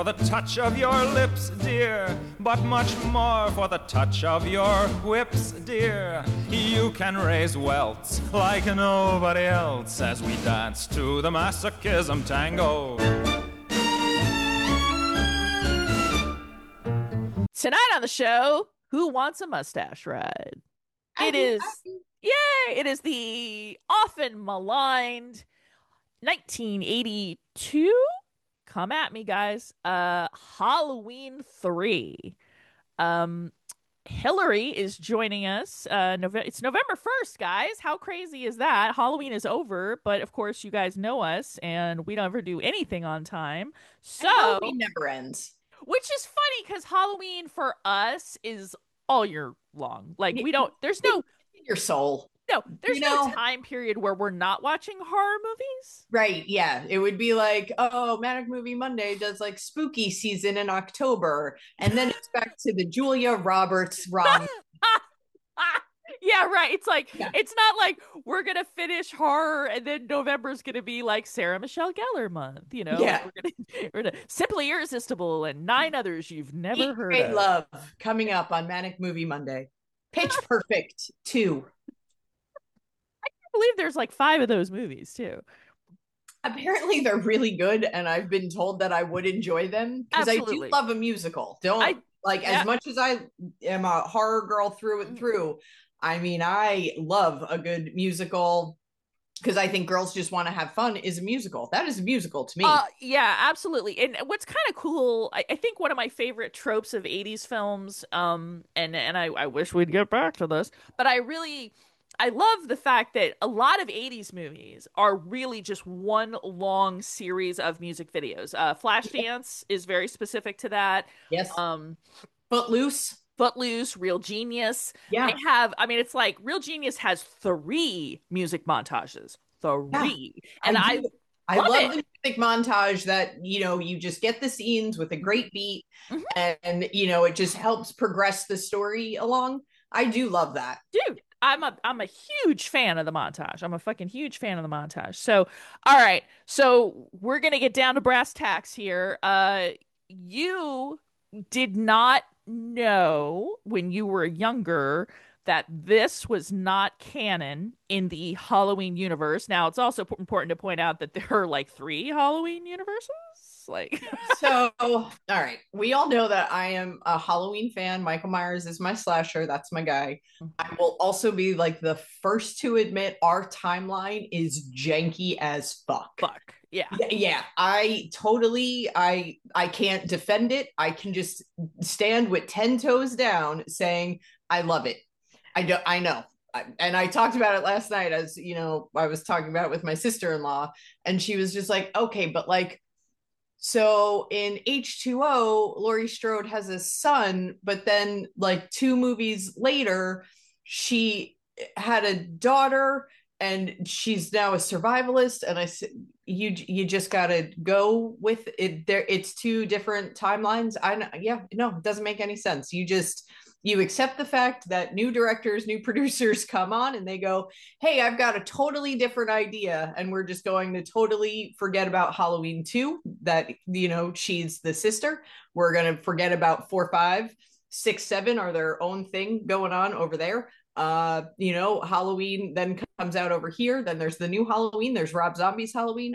for the touch of your lips, dear, but much more for the touch of your whips, dear. You can raise welts like nobody else as we dance to the masochism tango. Tonight on the show, Who Wants a Mustache Ride? It is the often maligned 1982. Come at me, guys. Halloween 3. Hillary is joining us. It's November 1st, guys. How crazy is that? Halloween is over, but of course you guys know us and we don't ever do anything on time. So Halloween never ends. Which is funny because Halloween for us is all year long. Like there's no your soul. No, there's no time period where we're not watching horror movies. Right. Yeah. It would be like, oh, Manic Movie Monday does like spooky season in October. And then it's back to the Julia Roberts rom. Yeah, right. It's like, It's not like we're going to finish horror and then November's going to be like Sarah Michelle Gellar month, you know? Yeah. Like we're gonna Simply Irresistible and 9 others you've never heard Great of. Love coming up on Manic Movie Monday. Pitch Perfect 2. I can't believe there's like 5 of those movies too. Apparently they're really good and I've been told that I would enjoy them because I do love a musical. As much as I am a horror girl through and through, I mean, I love a good musical because I think girls just want to have fun is a musical. That is a musical to me. Yeah, absolutely. And what's kind of cool, I think one of my favorite tropes of 80s films, and I wish we'd get back to this, but I love the fact that a lot of 80s movies are really just one long series of music videos. Flashdance is very specific to that. Yes. Footloose, Real Genius. Yeah. It's like Real Genius has 3 music montages. 3. Yeah, And I love the music montage that, you just get the scenes with a great beat and, it just helps progress the story along. I do love that. Dude, I'm a huge fan of the montage. I'm a fucking huge fan of the montage. So, all right. So we're going to get down to brass tacks here. You did not know when you were younger that this was not canon in the Halloween universe. Now, it's also important to point out that there are like 3 Halloween universes. So, all right. We all know that I am a Halloween fan. Michael Myers is my slasher. That's my guy. I will also be like the first to admit our timeline is janky as fuck. Yeah. Yeah. I can't defend it. I can just stand with 10 toes down saying, I love it. I know. And I talked about it last night as, I was talking about it with my sister-in-law and she was just like, okay, but like, so in H2O, Laurie Strode has a son, but then like 2 movies later, she had a daughter and she's now a survivalist. And I said, you just got to go with it. It's 2 different timelines. It doesn't make any sense. You accept the fact that new directors, new producers come on and they go, hey, I've got a totally different idea. And we're just going to totally forget about Halloween 2, that, she's the sister. We're going to forget about 4, 5, 6, 7 are their own thing going on over there. Halloween then comes out over here. Then there's the new Halloween. There's Rob Zombie's Halloween.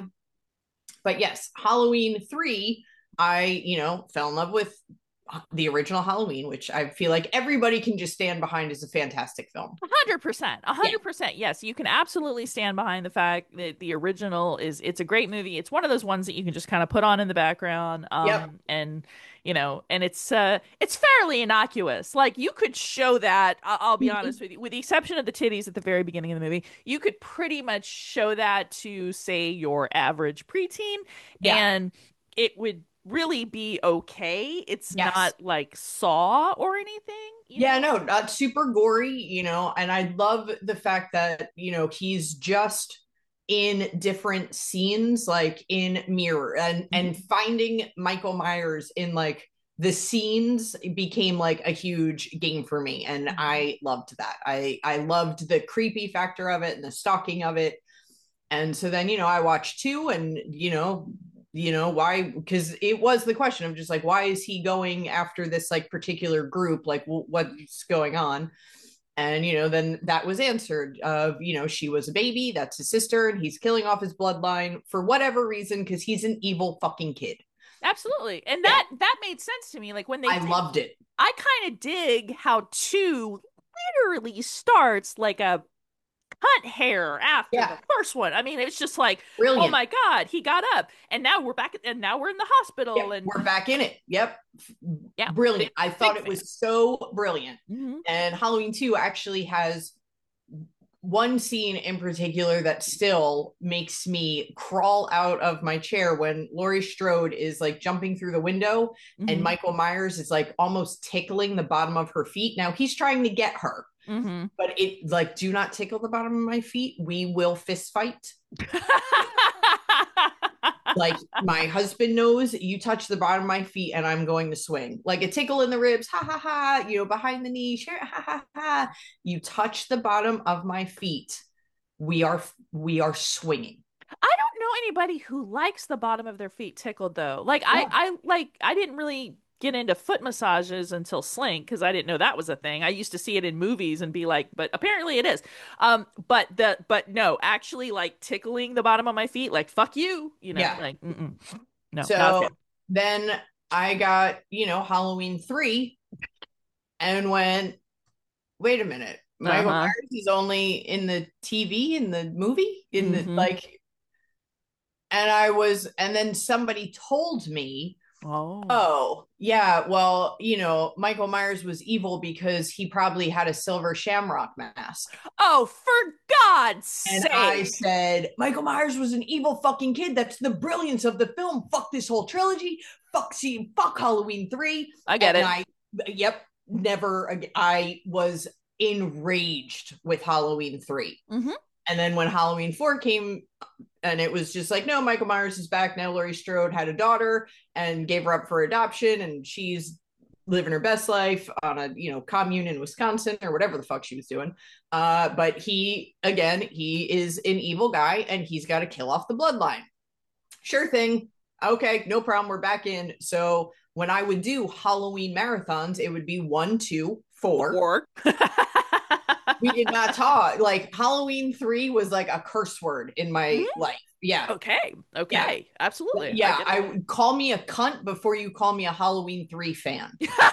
But yes, Halloween 3, I, fell in love with the original Halloween, which I feel like everybody can just stand behind as a fantastic film. 100%. Yes, you can absolutely stand behind the fact that the original it's a great movie. It's one of those ones that you can just kind of put on in the background. And it's fairly innocuous. Like you could show that, I'll be honest with you, with the exception of the titties at the very beginning of the movie, you could pretty much show that to say your average preteen and it would really be okay. It's not like Saw or anything. Not super gory, and I love the fact that, he's just in different scenes, like in Mirror and finding Michael Myers in like the scenes became like a huge game for me. And I loved that. I loved the creepy factor of it and the stalking of it. And so then, I watched 2 and, you know, why? Because it was the question of just like, why is he going after this like particular group? Like, what's going on? And, you know, then that was answered of, you know, she was a baby, that's his sister, and he's killing off his bloodline for whatever reason, because he's an evil fucking kid. Absolutely. And Yeah. that made sense to me. Like when they I loved it. I kind of dig how 2 literally starts like a cut hair after Yeah. the first one. I mean, it's just like, oh Brilliant. my God, he got up. And now we're back and now we're in the hospital Yep, and we're back in it. Yep. yeah. Brilliant. I thought big it was so brilliant. Mhm. And Halloween 2 actually has one scene in particular that still makes me crawl out of my chair when Laurie Strode is like jumping through the window and Mhm. Michael Myers is like almost tickling the bottom of her feet. Now he's trying to get her, Mhm. but it like, do not tickle the bottom of my feet. We will fist fight. Like my husband knows, you touch the bottom of my feet and I'm going to swing. Like a tickle in the ribs, ha ha ha, you know, behind the knee, sure, ha ha ha. You touch the bottom of my feet, we are swinging. I don't know anybody who likes the bottom of their feet tickled though. Like Yeah. I didn't really get into foot massages until Slink because I didn't know that was a thing. I used to see it in movies and be like, but apparently it is. But no, actually like tickling the bottom of my feet, like fuck you, you know, Yeah. like no, not So okay. then I got, you know, Halloween 3 and went, wait a minute. Michael Uh-huh. Myers is only in the TV, in the movie, in the Mm-hmm. like, and then somebody told me, Oh. oh, yeah, well, you know, Michael Myers was evil because he probably had a silver shamrock mask. Oh, for God's And I sake. said, Michael Myers was an evil fucking kid. That's the brilliance of the film. Fuck this whole trilogy. Fuck Halloween 3. I get And it. yep, never, I was enraged with Halloween 3. Mm-hmm. And then when Halloween 4 came, and it was just like, no, Michael Myers is back now. Laurie Strode had a daughter and gave her up for adoption, and she's living her best life on a, you know, commune in Wisconsin or whatever the fuck she was doing. But he is an evil guy, and he's got to kill off the bloodline. Sure thing. Okay, no problem. We're back in. So when I would do Halloween marathons, it would be 1, 2, 4. Or We did not talk. Like Halloween 3 was like a curse word in my Mhm. life. Yeah. Okay. Yeah. Okay. Absolutely. I Yeah. get I it. would call me a cunt before you call me a Halloween 3 fan.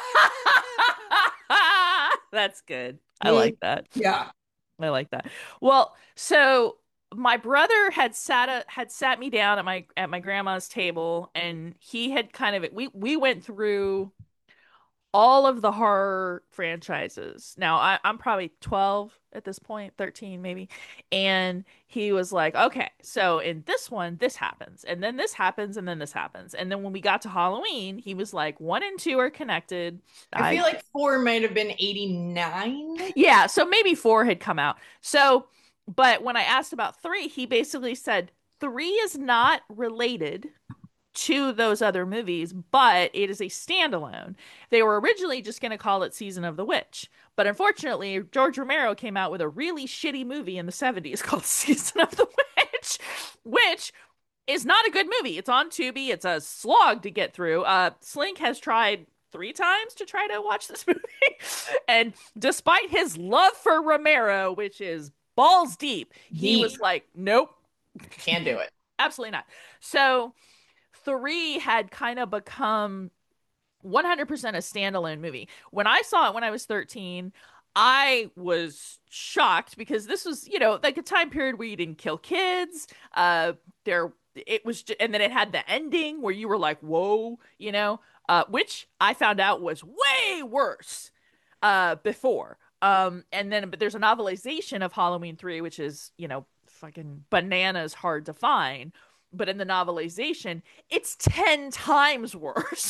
That's good. I like that. Yeah. I like that. Well, so my brother had sat me down at my grandma's table and he had kind of we went through all of the horror franchises. Now, I'm probably 12 at this point, 13 maybe. And he was like, okay, so in this one, this happens, and then this happens, and then this happens. And then when we got to Halloween, he was like, 1 and 2 are connected. I feel like 4 might have been 89. Yeah, so maybe 4 had come out. So, but when I asked about 3, he basically said 3 is not related to those other movies, but it is a standalone. They were originally just going to call it Season of the Witch, but unfortunately, George Romero came out with a really shitty movie in the 70s called Season of the Witch, which is not a good movie. It's on Tubi. It's a slog to get through. Slink has tried 3 times to try to watch this movie, and despite his love for Romero, which is balls deep, he Deep. was like, "Nope, Can't do it. absolutely not." So 3 had kind of become 100% a standalone movie. When I saw it when I was 13, I was shocked because this was, you know, like a time period where you didn't kill kids. There, it was, and then it had the ending where you were like, whoa, you know, which I found out was way worse before. And then, but there's a novelization of Halloween 3, which is, you know, fucking bananas hard to find. But in the novelization, it's 10 times worse.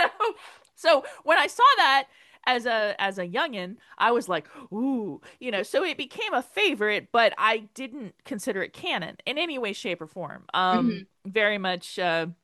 So when I saw that as a youngin, I was like, ooh, you know, so it became a favorite, but I didn't consider it canon in any way, shape, or form. Mhm. Very much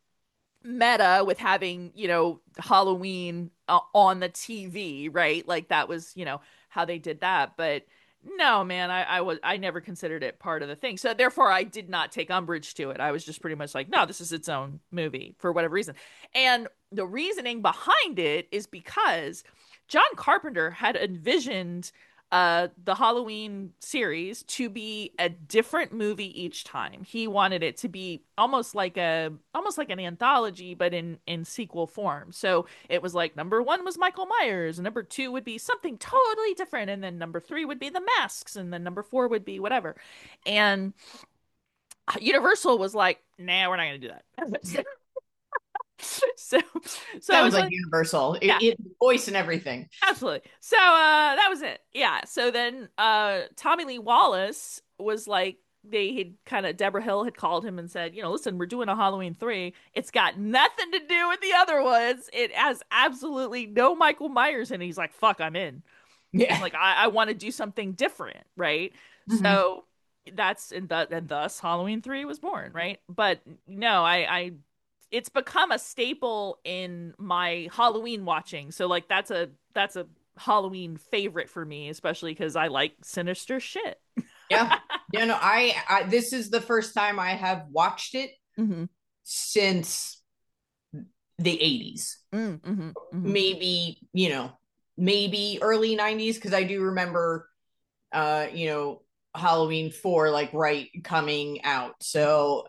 meta with having, you know, Halloween on the TV, right? Like that was, you know, how they did that. But No, man, I never considered it part of the thing. So therefore I did not take umbrage to it. I was just pretty much like, no, this is its own movie for whatever reason. And the reasoning behind it is because John Carpenter had envisioned the Halloween series to be a different movie each time. He wanted it to be almost like an anthology, but in sequel form. So it was like number one was Michael Myers, and number two would be something totally different, and then number three would be the masks, and then number four would be whatever. And Universal was like, nah, we're not gonna do that. so so I Sounds was like like, Universal. yeah. Voice and everything. Absolutely. So that was it. Yeah. So then Tommy Lee Wallace was like, they had kind of, Deborah Hill had called him and said, listen, we're doing a Halloween 3. It's got nothing to do with the other ones. It has absolutely no Michael Myers in it. He's like, fuck, I'm in. Yeah. Like, I want to do something different, right? Mm-hmm. So that's and thus Halloween 3 was born, right? But no, I it's become a staple in my Halloween watching. So like that's a Halloween favorite for me, especially because I like sinister shit. Yeah. Yeah, no, I this is the first time I have watched it Mm-hmm. since the 80s. Mm-hmm. Mm-hmm. Maybe, maybe early 90s, because I do remember Halloween 4 like right coming out. So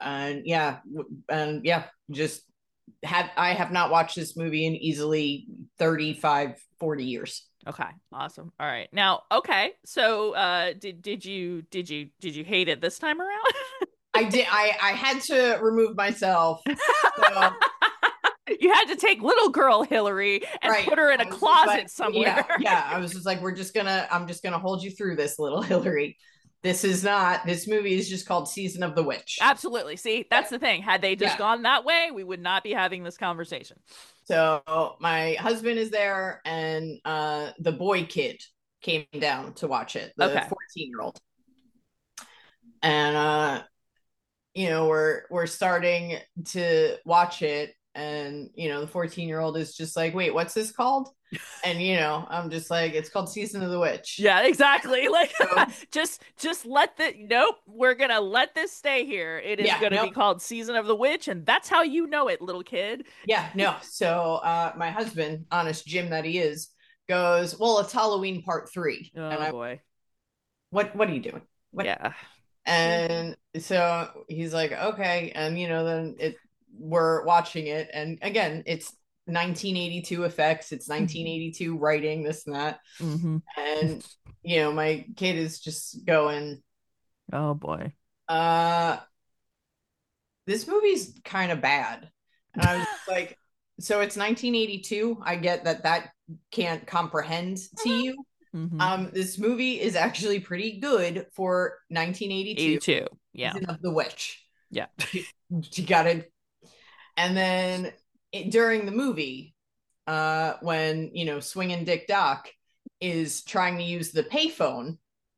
just I have not watched this movie in easily 35, 40 years. Okay, awesome. All right. Now, okay. So, did you hate it this time around? I did. I had to remove myself. So, You had to take little girl Hillary and right. put her in a closet somewhere. Yeah. I was just like, I'm just gonna hold you through this, little Hillary. This movie is just called Season of the Witch. Absolutely. See, that's the thing. Had they just gone that way, we would not be having this conversation. So my husband is there, and the boy kid came down to watch it, the 14-year-old. And we're starting to watch it, and the 14-year-old is just like, wait, what's this called? And I'm just like, it's called Season of the Witch. Yeah, exactly. Like, just let we're gonna let this stay here. It is gonna be called Season of the Witch, and that's how you know it, little kid. Yeah, no. So my husband, honest Jim that he is, goes, well, it's Halloween Part 3. Oh boy. What are you doing? What? Yeah. And so he's like, okay. And then we're watching it, and again, it's 1982 effects, it's 1982 writing, this and that. Mm-hmm. And my kid is just going, oh boy, this movie's kind of bad. And I was like, so it's 1982. I get that can't comprehend to you. Mm-hmm. This movie is actually pretty good for 1982. 82. Yeah. Season of the Witch. Yeah. You gotta. And then during the movie, when Swingin' Dick Doc is trying to use the payphone,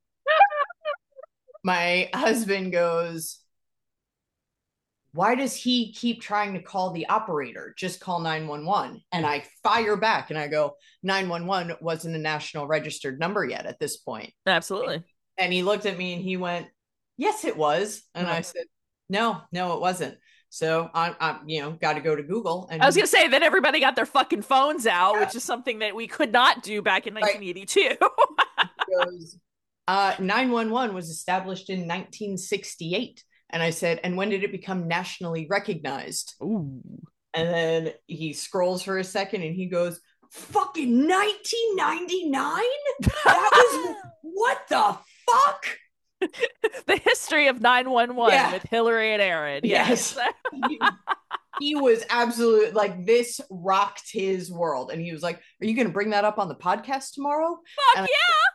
my husband goes, why does he keep trying to call the operator? Just call 911. And I fire back and I go, 911 wasn't a national registered number yet at this point. Absolutely. And he looked at me and he went, yes, it was. And I said, no, it wasn't. So I'm got to go to Google. And I was going to say that everybody got their fucking phones out, which is something that we could not do back in 1982. Goes, 911 was established in 1968. And I said, and when did it become nationally recognized? Ooh. And then he scrolls for a second and he goes, fucking 1999? That was, what the fuck? The history of 911 with Hillary and Aaron. Yes. He was absolute, like, this rocked his world. And he was like, are you going to bring that up on the podcast tomorrow? Fuck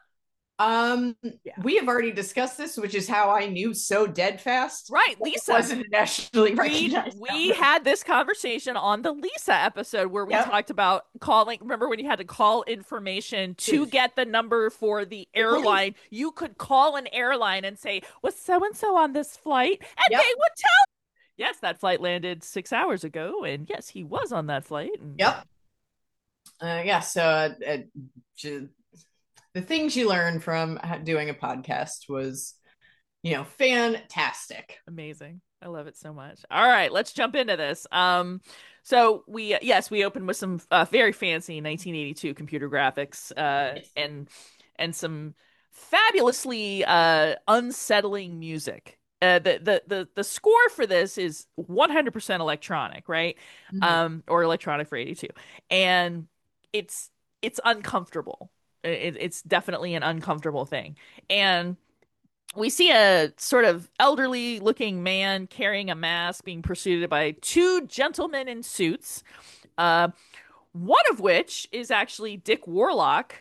We have already discussed this, which is how I knew so dead fast. Right, Lisa wasn't nationally recognized. We had this conversation on the Lisa episode where we talked about calling. Remember when you had to call information to get the number for the airline? You could call an airline and say, "Was so and so on this flight?" And they would tell. Yes, that flight landed 6 hours ago, and yes, he was on that flight. And... So the things you learn from doing a podcast was, fantastic. Amazing. I love it so much. All right, let's jump into this. So we opened with some very fancy 1982 computer graphics, and some fabulously unsettling music. The score for this is 100% electronic, right? Mm-hmm. Or electronic for 82, and it's uncomfortable. It's definitely an uncomfortable thing, and we see a sort of elderly looking man carrying a mask being pursued by two gentlemen in suits, uh, one of which is actually Dick Warlock,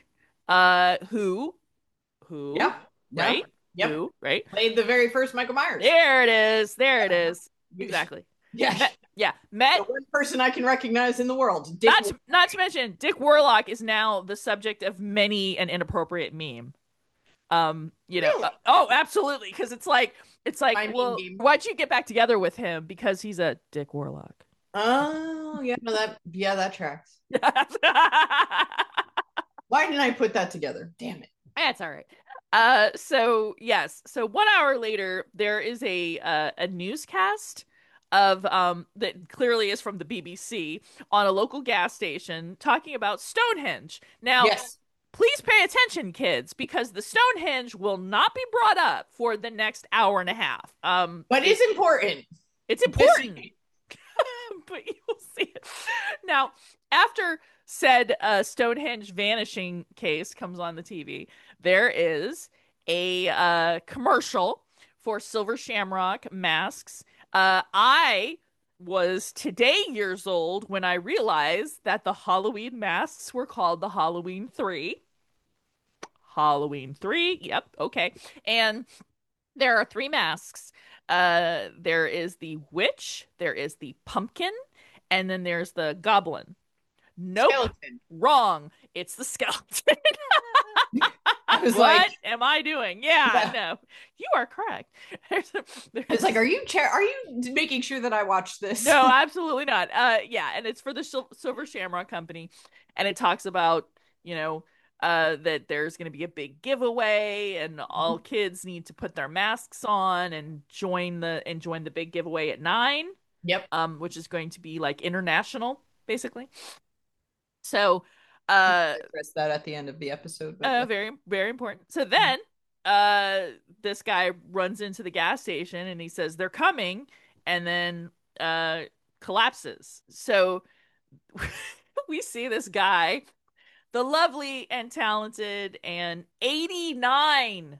who, Yeah. right? Yep. Who, right? Played the very first Michael Myers. There it is. There it is. Exactly. Yeah. Met the one person I can recognize in the world. Not to mention, Dick Warlock is now the subject of many an inappropriate meme. Really? Oh, absolutely, because it's like, well, game. why'd you get back together with him? Because he's a Dick Warlock. Oh, yeah, that tracks. Why didn't I put that together? Damn it. That's all right. So 1 hour later, there is a newscast of that clearly is from the BBC on a local gas station talking about Stonehenge. Now, yes. Please pay attention, kids, because the Stonehenge will not be brought up for the next hour and a half. But it's important. It's important. But you will see it. Now, after said Stonehenge vanishing case comes on the TV, there is a commercial for Silver Shamrock masks. I was today years old when I realized that the Halloween masks were called the Halloween 3. Halloween 3. Yep. Okay. And there are 3 masks. There is the witch, there is the pumpkin, and then there's the goblin. Nope. Skeleton. Wrong. It's the skeleton. I was what am I doing? Yeah, no. You are correct. It's like, are you making sure that I watch this? No, absolutely not. And it's for the Silver Shamrock Company, and it talks about, that there's going to be a big giveaway, and all kids need to put their masks on and join the big giveaway at 9. Yep. Which is going to be like international, basically. So, address that at the end of the episode. Very, very important. So then, this guy runs into the gas station and he says they're coming, and then collapses. So we see this guy, the lovely and talented and 89.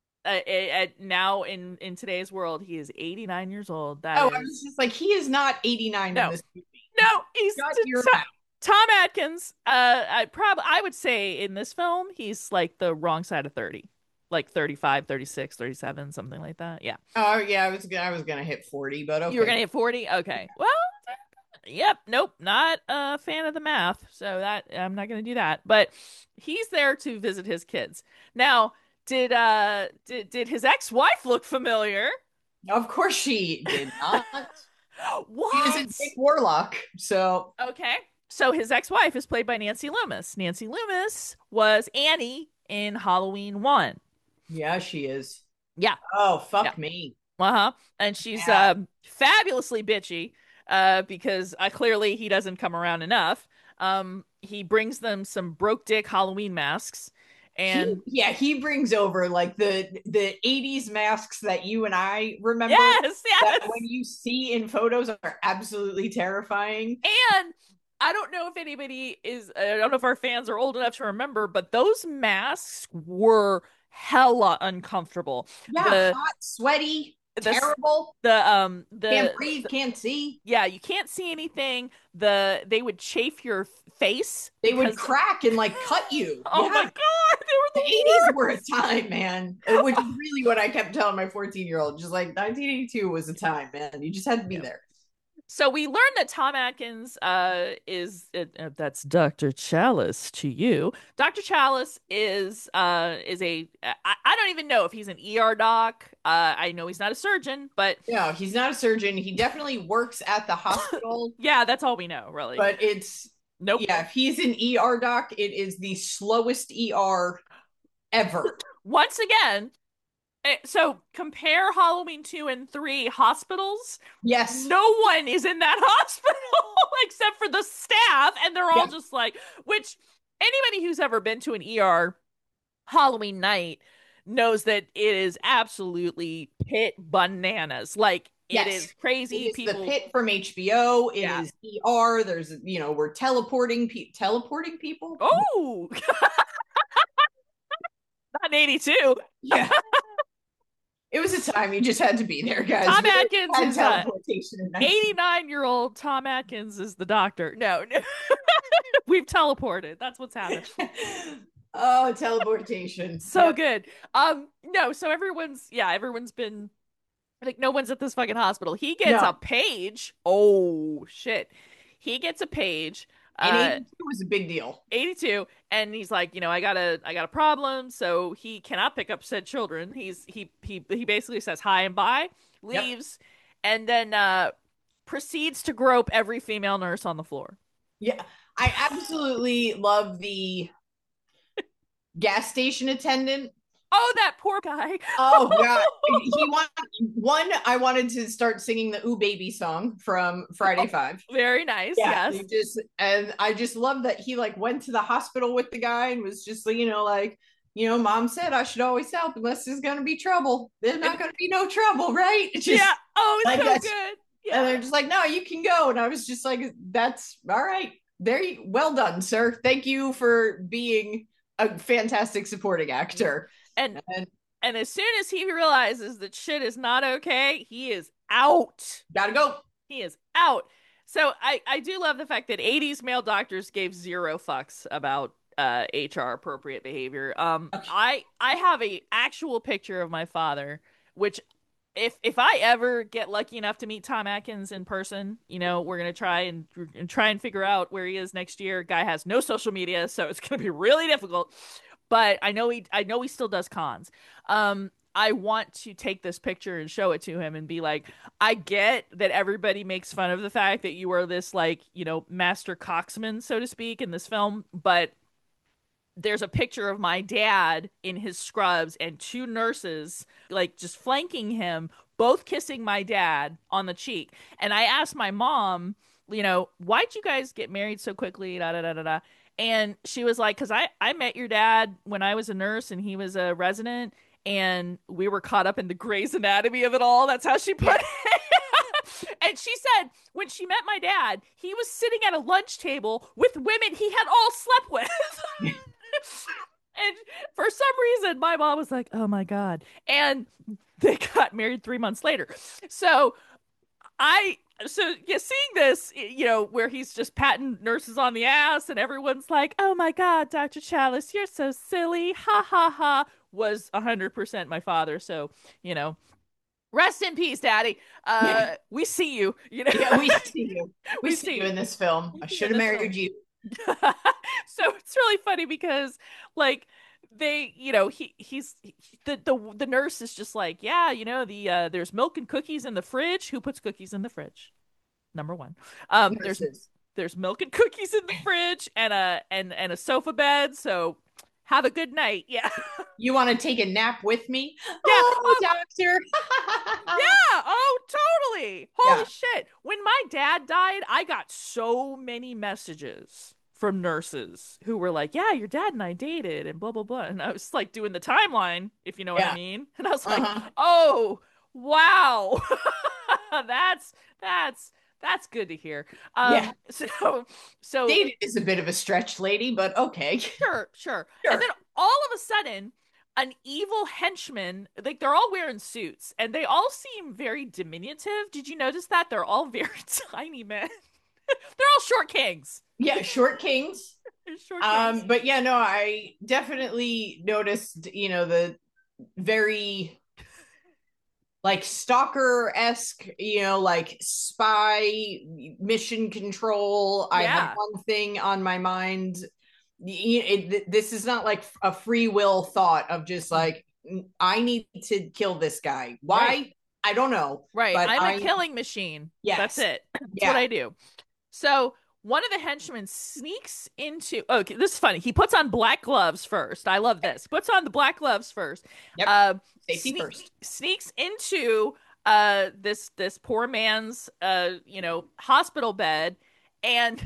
Now in today's world, he is 89 years old. I was just like, he is not 89 in this movie. No, he's Tom Atkins. I would say in this film, he's like the wrong side of 30. Like 35, 36, 37, something like that. Yeah. Oh, yeah, I was gonna hit 40, but okay. You were gonna hit 40? Okay. Well, yep, nope, not a fan of the math, so that I'm not gonna do that. But he's there to visit his kids. Now, did his ex-wife look familiar? Of course she did not. What? He was a Dick Warlock, so okay. So his ex-wife is played by Nancy Loomis. Nancy Loomis was Annie in Halloween 1. Yeah, she is. Yeah. Oh, fuck me. Uh-huh. And she's fabulously bitchy because clearly he doesn't come around enough. He brings them some broke dick Halloween masks. And he brings over like the 80s masks that you and I remember. Yes. That when you see in photos are absolutely terrifying. And I don't know if I don't know if our fans are old enough to remember, but those masks were hella uncomfortable. Yeah, hot, sweaty, terrible. The can't breathe, can't see. Yeah, you can't see anything. They would chafe your face. They would crack and like cut you. Oh my god, they were the 80s were a time, man. Which is really what I kept telling my 14-year-old. Just like 1982 was a time, man. You just had to be there. So we learned that Tom Atkins that's Dr. Chalice to you. Dr. Chalice is I don't even know if he's an ER doc. I know he's not a surgeon, but no, he's not a surgeon. He definitely works at the hospital. Yeah, that's all we know, really. But it's nope. Yeah, if he's an ER doc, it is the slowest ER ever. Once again, so compare Halloween 2 and 3 hospitals. Yes. No one is in that hospital except for the staff, and they're all just like, which anybody who's ever been to an ER Halloween night knows that it is absolutely pit bananas. Like, it is crazy. It is people. The Pit from HBO. It is ER. There's, we're teleporting people. Oh, not 82. Yeah. It was a time you just had to be there, guys. Tom Atkins is teleportation. 89-year-old Tom Atkins is the doctor. No. We've teleported. That's what's happened. Oh, teleportation. So good. No, so everyone's been like, no one's at this fucking hospital. He gets a page. Oh shit. He gets a page. And 82 was a big deal. 82, and he's like, I got a problem, so he cannot pick up said children. He basically says hi and bye, leaves, and then proceeds to grope every female nurse on the floor. Yeah, I absolutely love the gas station attendant. Oh, that poor guy. Oh god. I wanted to start singing the Ooh Baby song from Friday 5. Very nice. Yeah, yes. And I just love that he like went to the hospital with the guy and was just like, mom said I should always help unless there's gonna be trouble. There's not gonna be no trouble, right? It's so good. Yeah. And they're just like, no, you can go. And I was just like, that's all right. Well done, sir. Thank you for being a fantastic supporting actor. And as soon as he realizes that shit is not okay, he is out. Gotta go. He is out. So I do love the fact that 80s male doctors gave zero fucks about HR appropriate behavior. I have a actual picture of my father, which if I ever get lucky enough to meet Tom Atkins in person, we're gonna try and figure out where he is next year. Guy has no social media, so it's gonna be really difficult. But I know he still does cons. I want to take this picture and show it to him and be like, I get that everybody makes fun of the fact that you are this master coxman, so to speak, in this film, but there's a picture of my dad in his scrubs and two nurses just flanking him, both kissing my dad on the cheek. And I asked my mom, why'd you guys get married so quickly? Da da da da da. And she was like, because I met your dad when I was a nurse and he was a resident, and we were caught up in the Grey's Anatomy of it all. That's how she put it. And she said when she met my dad, he was sitting at a lunch table with women he had all slept with. And for some reason, my mom was like, oh my God. And they got married 3 months later. So seeing this, where he's just patting nurses on the ass and everyone's like, oh my God, Dr. Chalice, you're so silly. Ha ha ha, was 100% my father. So, rest in peace, Daddy. We see you. Yeah, we see you. We see you in this film. I should have married you. So it's really funny because they, the nurse is just like, yeah, there's milk and cookies in the fridge. Who puts cookies in the fridge? Number one. There's milk and cookies in the fridge and a sofa bed. So have a good night. Yeah. You want to take a nap with me? Yeah. Oh, doctor. Yeah. Oh, totally. Holy shit. When my dad died, I got so many messages from nurses who were like, yeah, your dad and I dated and blah, blah, blah. And I was like doing the timeline, if you know what I mean. And I was like, oh, wow. That's good to hear. So dated is a bit of a stretch, lady, but okay. Sure. And then all of a sudden, an evil henchman, they're all wearing suits and they all seem very diminutive. Did you notice that? They're all very tiny men. They're all short kings. Yeah, short kings. But yeah, no, I definitely noticed, the very stalker-esque, spy mission control. I had one thing on my mind. This is not like a free will thought of just I need to kill this guy. Why? Right. I don't know. Right. I'm a killing machine. Yeah. That's it. That's what I do. So one of the henchmen sneaks into, oh, okay, this is funny. He puts on black gloves first. I love this. Puts on the black gloves first. Yep. Uh, Safety first. Sneaks into this poor man's hospital bed and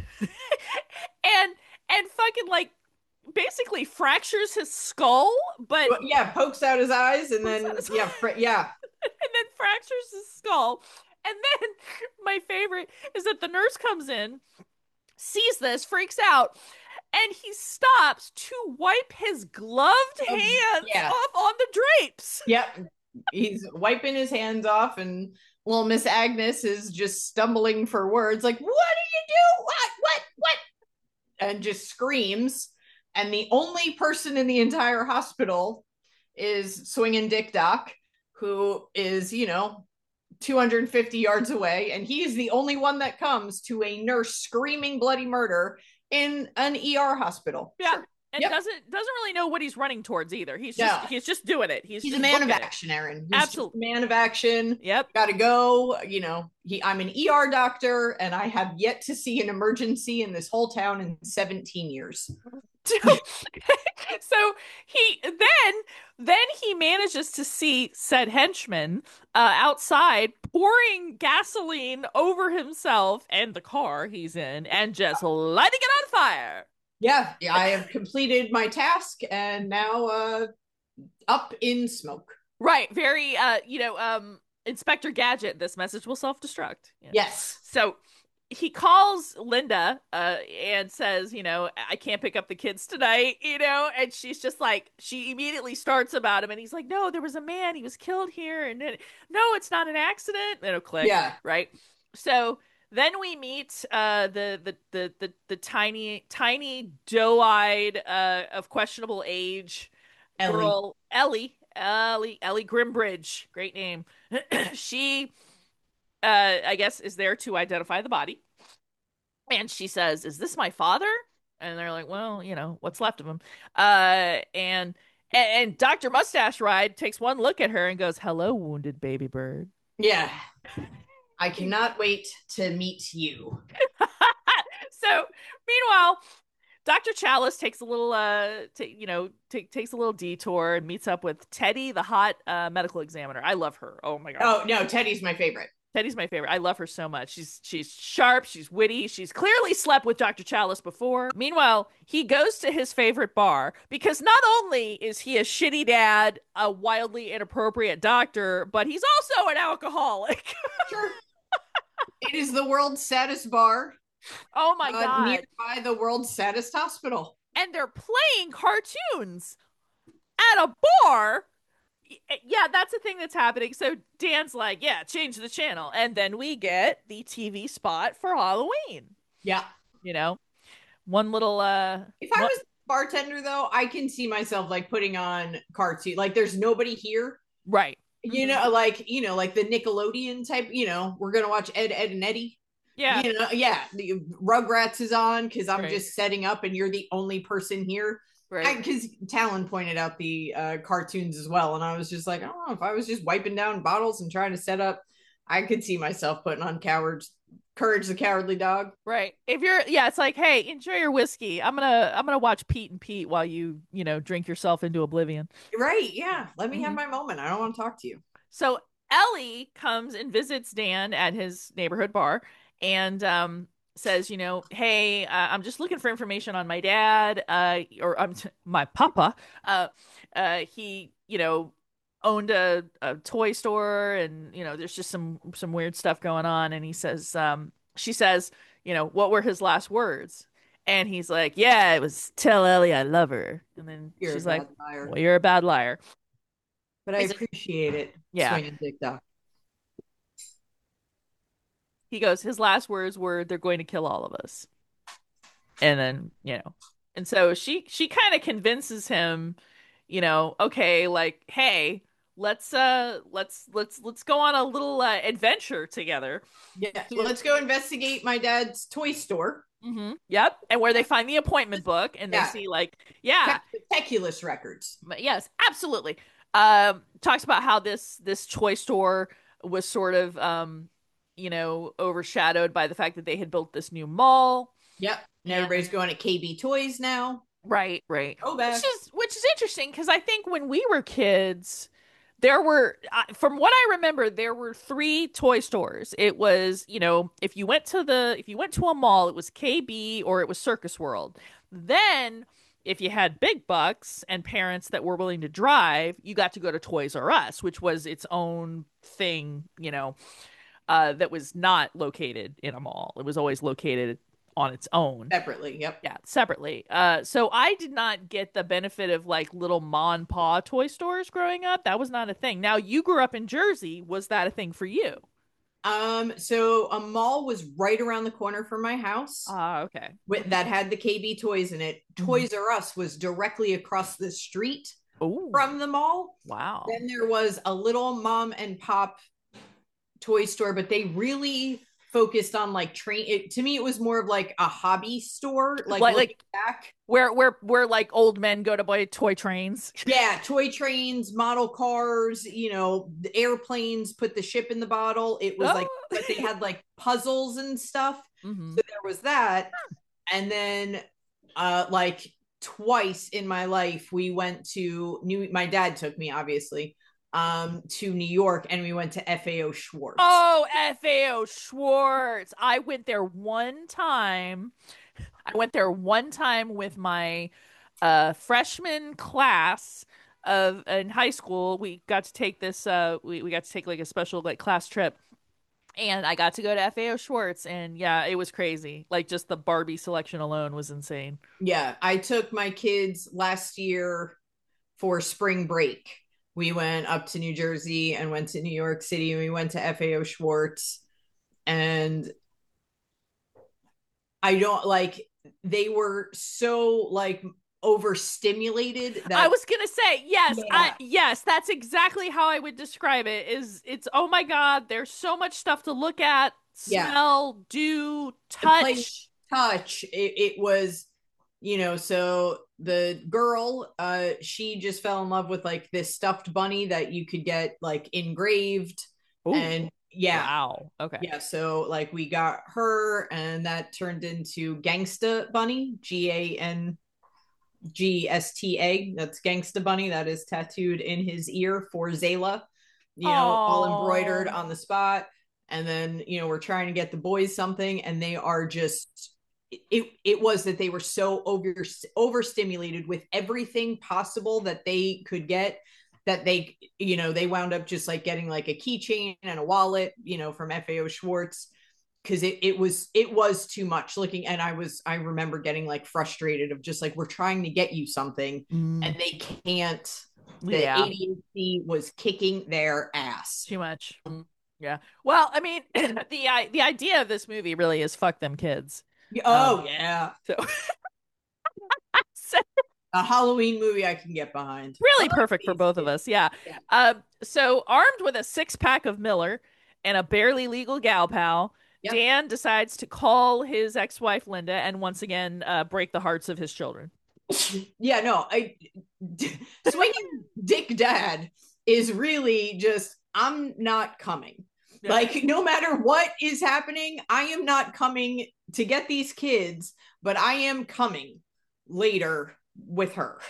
and fucking like basically fractures his skull, but Well, yeah, pokes out his eyes and then yeah. and then fractures his skull. And then my favorite is that the nurse comes in, sees this, freaks out, and he stops to wipe his gloved hands off on the drapes. Yep. He's wiping his hands off, and little Miss Agnes is just stumbling for words like, what do you do? What? And just screams. And the only person in the entire hospital is Swinging Dick Doc, who is, 250 yards away. And he is the only one that comes to a nurse screaming bloody murder in an ER hospital. Yeah. Sure. And doesn't really know what he's running towards either. He's just doing it. He's a man of action, Aaron. He's absolutely a man of action. Yep. Gotta go. I'm an ER doctor, and I have yet to see an emergency in this whole town in 17 years. So he manages to see said henchman outside pouring gasoline over himself and the car he's in and just lighting it on fire. Yeah, I have completed my task and now up in smoke. Right, very Inspector Gadget, this message will self-destruct. Yes. So he calls Linda and says, I can't pick up the kids tonight, and she's just like, she immediately starts about him, and he's like, no, there was a man, he was killed here, and then, no, it's not an accident. Then it'll click. Yeah. Right. So then we meet the tiny doe-eyed of questionable age girl, Ellie Grimbridge, great name. She I guess is there to identify the body, and she says, "Is this my father?" And they're like, "Well, what's left of him." And Dr. Mustache Ride takes one look at her and goes, "Hello, wounded baby bird." Yeah. I cannot wait to meet you. So, meanwhile, Dr. Chalice takes a little, takes a little detour and meets up with Teddy, the hot medical examiner. I love her. Oh my god. Oh no, Teddy's my favorite. Teddy's my favorite. I love her so much. She's sharp. She's witty. She's clearly slept with Dr. Chalice before. Meanwhile, he goes to his favorite bar because not only is he a shitty dad, a wildly inappropriate doctor, but he's also an alcoholic. Sure. It is the world's saddest bar. Oh my god. Nearby the world's saddest hospital. And they're playing cartoons at a bar. Yeah, that's the thing that's happening. So Dan's like, yeah, change the channel. And then we get the TV spot for Halloween. Yeah. One little if I was a bartender though, I can see myself like putting on cartoon. Like there's nobody here. Right. Like the Nickelodeon type, we're gonna watch Ed, Ed and Eddie. Yeah. The Rugrats is on because I'm just setting up and you're the only person here. Right. Because Talon pointed out the cartoons as well. And I was just like, I don't know, if I was just wiping down bottles and trying to set up, I could see myself putting on Courage the Cowardly Dog. Right. If you're, it's like, hey, enjoy your whiskey. I'm gonna watch Pete and Pete while you drink yourself into oblivion. Right. Yeah. Let me have my moment. I don't want to talk to you. So Ellie comes and visits Dan at his neighborhood bar and says, hey, I'm just looking for information on my dad, my papa. He, owned a toy store, and there's just some weird stuff going on. And he says, she says, what were his last words? And he's like, yeah, it was tell Ellie I love her. And then she's like, well, you're a bad liar. But I appreciate it. Yeah. Swinging Dick Doc. He goes, his last words were, they're going to kill all of us. And then, and so she kind of convinces him, okay, like, hey, let's go on a little adventure together. Yeah. Let's go investigate my dad's toy store. Mm-hmm. Yep. And where they find the appointment book and they see meticulous records. Yes, absolutely. Talks about how this toy store was sort of, overshadowed by the fact that they had built this new mall. Yep. And everybody's going to KB Toys now. Right, right. Oh, back. Which is interesting because I think when we were kids, there were, from what I remember, there were three toy stores. It was, if you went to a mall, it was KB or it was Circus World. Then, if you had big bucks and parents that were willing to drive, you got to go to Toys R Us, which was its own thing, that was not located in a mall. It was always located on its own. Separately, yep. Yeah, separately. So I did not get the benefit of like little ma and pa toy stores growing up. That was not a thing. Now you grew up in Jersey. Was that a thing for you? So a mall was right around the corner from my house. Ah, okay. That had the KB Toys in it. Mhm. Toys R Us was directly across the street Ooh, from the mall. wow. Then there was a little mom and pop toy store, but they really focused on like to me it was more of like a hobby store, like back where like old men go to buy toy trains. Yeah, toy trains, model cars, the airplanes, put the ship in the bottle. It was like, but they had like puzzles and stuff. Mm-hmm. So there was that. And then like twice in my life we went to my dad took me obviously to New York, and we went to FAO Schwarz. Oh, FAO Schwarz. I went there one time. With my freshman class of in high school. We got to take this we got to take like a special like class trip, and I got to go to FAO Schwarz, and yeah, it was crazy. Like just the Barbie selection alone was insane. Yeah, I took my kids last year for spring break. We went up to New Jersey and went to New York City, and we went to FAO Schwarz, and I don't like, they were so like overstimulated that I was gonna say yes. Yeah. Yes, that's exactly how I would describe it. It's oh my god, there's so much stuff to look at, smell, do, touch. It was, so the girl, she just fell in love with like this stuffed bunny that you could get like engraved. Ooh. And yeah. Wow. Okay. Yeah. So like we got her, and that turned into Gangsta Bunny, GANGSTA. That's Gangsta Bunny. That is tattooed in his ear for Zayla, all embroidered on the spot. And then, we're trying to get the boys something, and they are just, it was that they were so overstimulated with everything possible that they could get, that they wound up just like getting like a keychain and a wallet, from FAO Schwarz, because it was too much looking. And I remember getting like frustrated of just like, we're trying to get you something and they can't. The ADHD was kicking their ass too much. Yeah. Well, I mean, the idea of this movie really is fuck them kids. Oh yeah. So a Halloween movie I can get behind. Really perfect for both of us. Yeah. So armed with a 6-pack of Miller and a barely legal gal pal, yep, Dan decides to call his ex-wife Linda and once again break the hearts of his children. Yeah, no, swinging dick dad is really just, I'm not coming. Yeah. Like, no matter what is happening, I am not coming to get these kids, but I am coming later with her.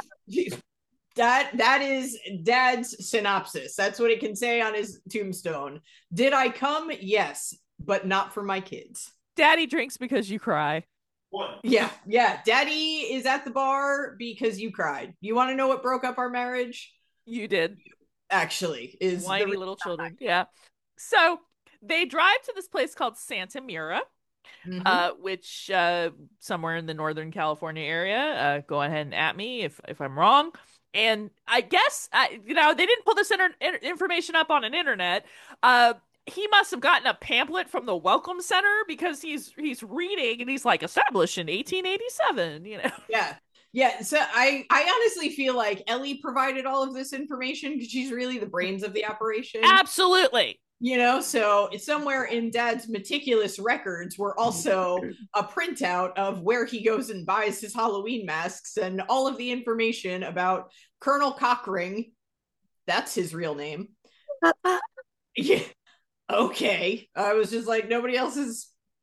That is dad's synopsis. That's what it can say on his tombstone. Did I come? Yes, but not for my kids. Daddy drinks because you cry. What? Yeah. Daddy is at the bar because you cried. You want to know what broke up our marriage? You did. Actually, is whiny little children. Yeah. So they drive to this place called Santa Mira, which somewhere in the Northern California area. Go ahead and at me if I'm wrong. And I guess they didn't pull this information up on an internet. He must have gotten a pamphlet from the Welcome Center because he's reading and he's like, established in 1887. Yeah. So I honestly feel like Ellie provided all of this information because she's really the brains of the operation. Absolutely. So somewhere in Dad's meticulous records were also a printout of where he goes and buys his Halloween masks and all of the information about Colonel Cockring. That's his real name. Yeah. Okay. I was just like, nobody else is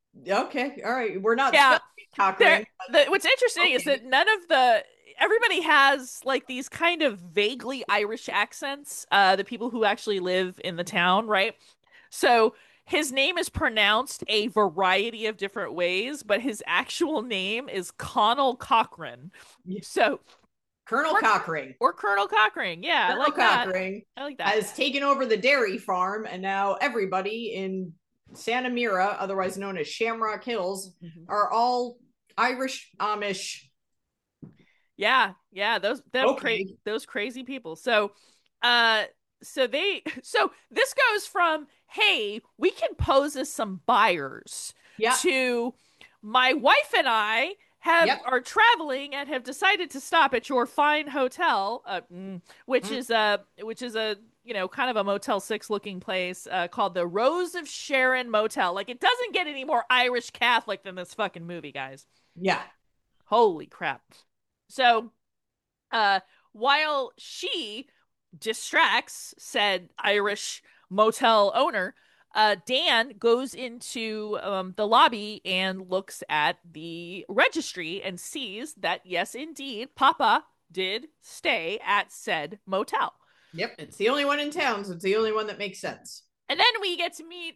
Okay, all right. We're not Yeah, spelling cock ring. what's interesting is Okay. that none of the everybody has like these kind of vaguely Irish accents. The people who actually live in the town, right? So his name is pronounced a variety of different ways, but his actual name is Connell Cochran. So Colonel or Cockring. or Colonel Cochran. Yeah, I Colonel like that. Cockring I like that. has taken over the dairy farm, and now everybody in Santa Mira, otherwise known as Shamrock Hills, Mhm. are all Irish Amish. Yeah, yeah, Okay. those crazy people. So, uh, so this goes from, hey, we can pose as some buyers Yep. to my wife and I have Yep. are traveling and have decided to stop at your fine hotel, which Mm. is a kind of a Motel 6 looking place called the Rose of Sharon Motel. Like it doesn't get any more Irish Catholic than this fucking movie, guys. Yeah. Holy crap. So, uh, while she distracts said Irish motel owner, Dan goes into the lobby and looks at the registry and sees that, yes, indeed, Papa did stay at said motel. Yep. It's the only one in town, so it's the only one that makes sense. And then we get to meet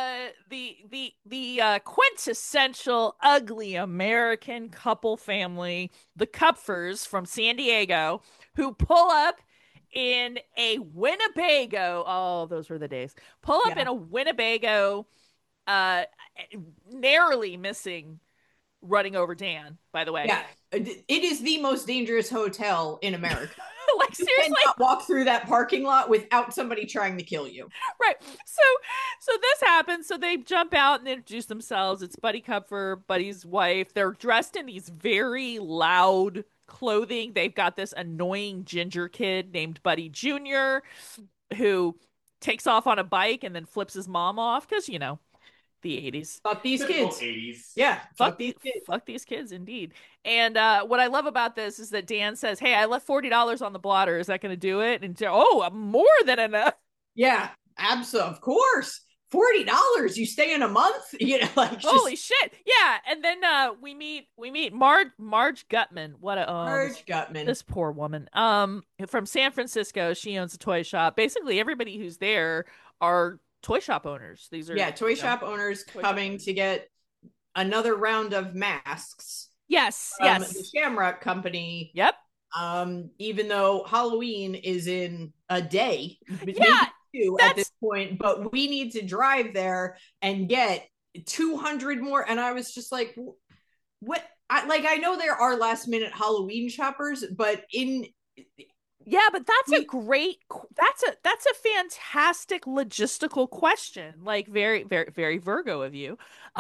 the quintessential ugly American couple family, the Kupfers from San Diego, who pull up in a Winnebago. Oh, those were the days. Pull up Yeah. in a Winnebago, uh, narrowly missing running over Dan, by the way. Yeah. It is the most dangerous hotel in America. Like You seriously. cannot walk through that parking lot without somebody trying to kill you. Right. So this happens. So they jump out and introduce themselves. It's Buddy Kupfer, Buddy's wife. They're dressed in these very loud clothing. They've got this annoying ginger kid named Buddy Jr. who takes off on a bike and then flips his mom off because, the 80s. Fuck these Typical kids. 80s. Yeah. Fuck, These kids. fuck these kids, indeed. And what I love about this is that Dan says, "Hey, I left $40 on the blotter. Is that going to do it?" And oh, more than enough. Yeah. Absolutely. Of course. $40. You stay in a month? Like Holy shit. Yeah. And then we meet Marge Gutman. What a Marge Gutman. this poor woman. From San Francisco. She owns a toy shop. Basically everybody who's there are toy shop owners. These are Toy shop owners coming to get another round of masks. Yes, from yes. the Shamrock Company. Yep. Even though Halloween is in a day, Yeah, two at this point, but we need to drive there and get 200 more. And I was just like, what? I know there are last minute Halloween shoppers, but yeah, but that's a fantastic logistical question. Like very, very, very Virgo of you.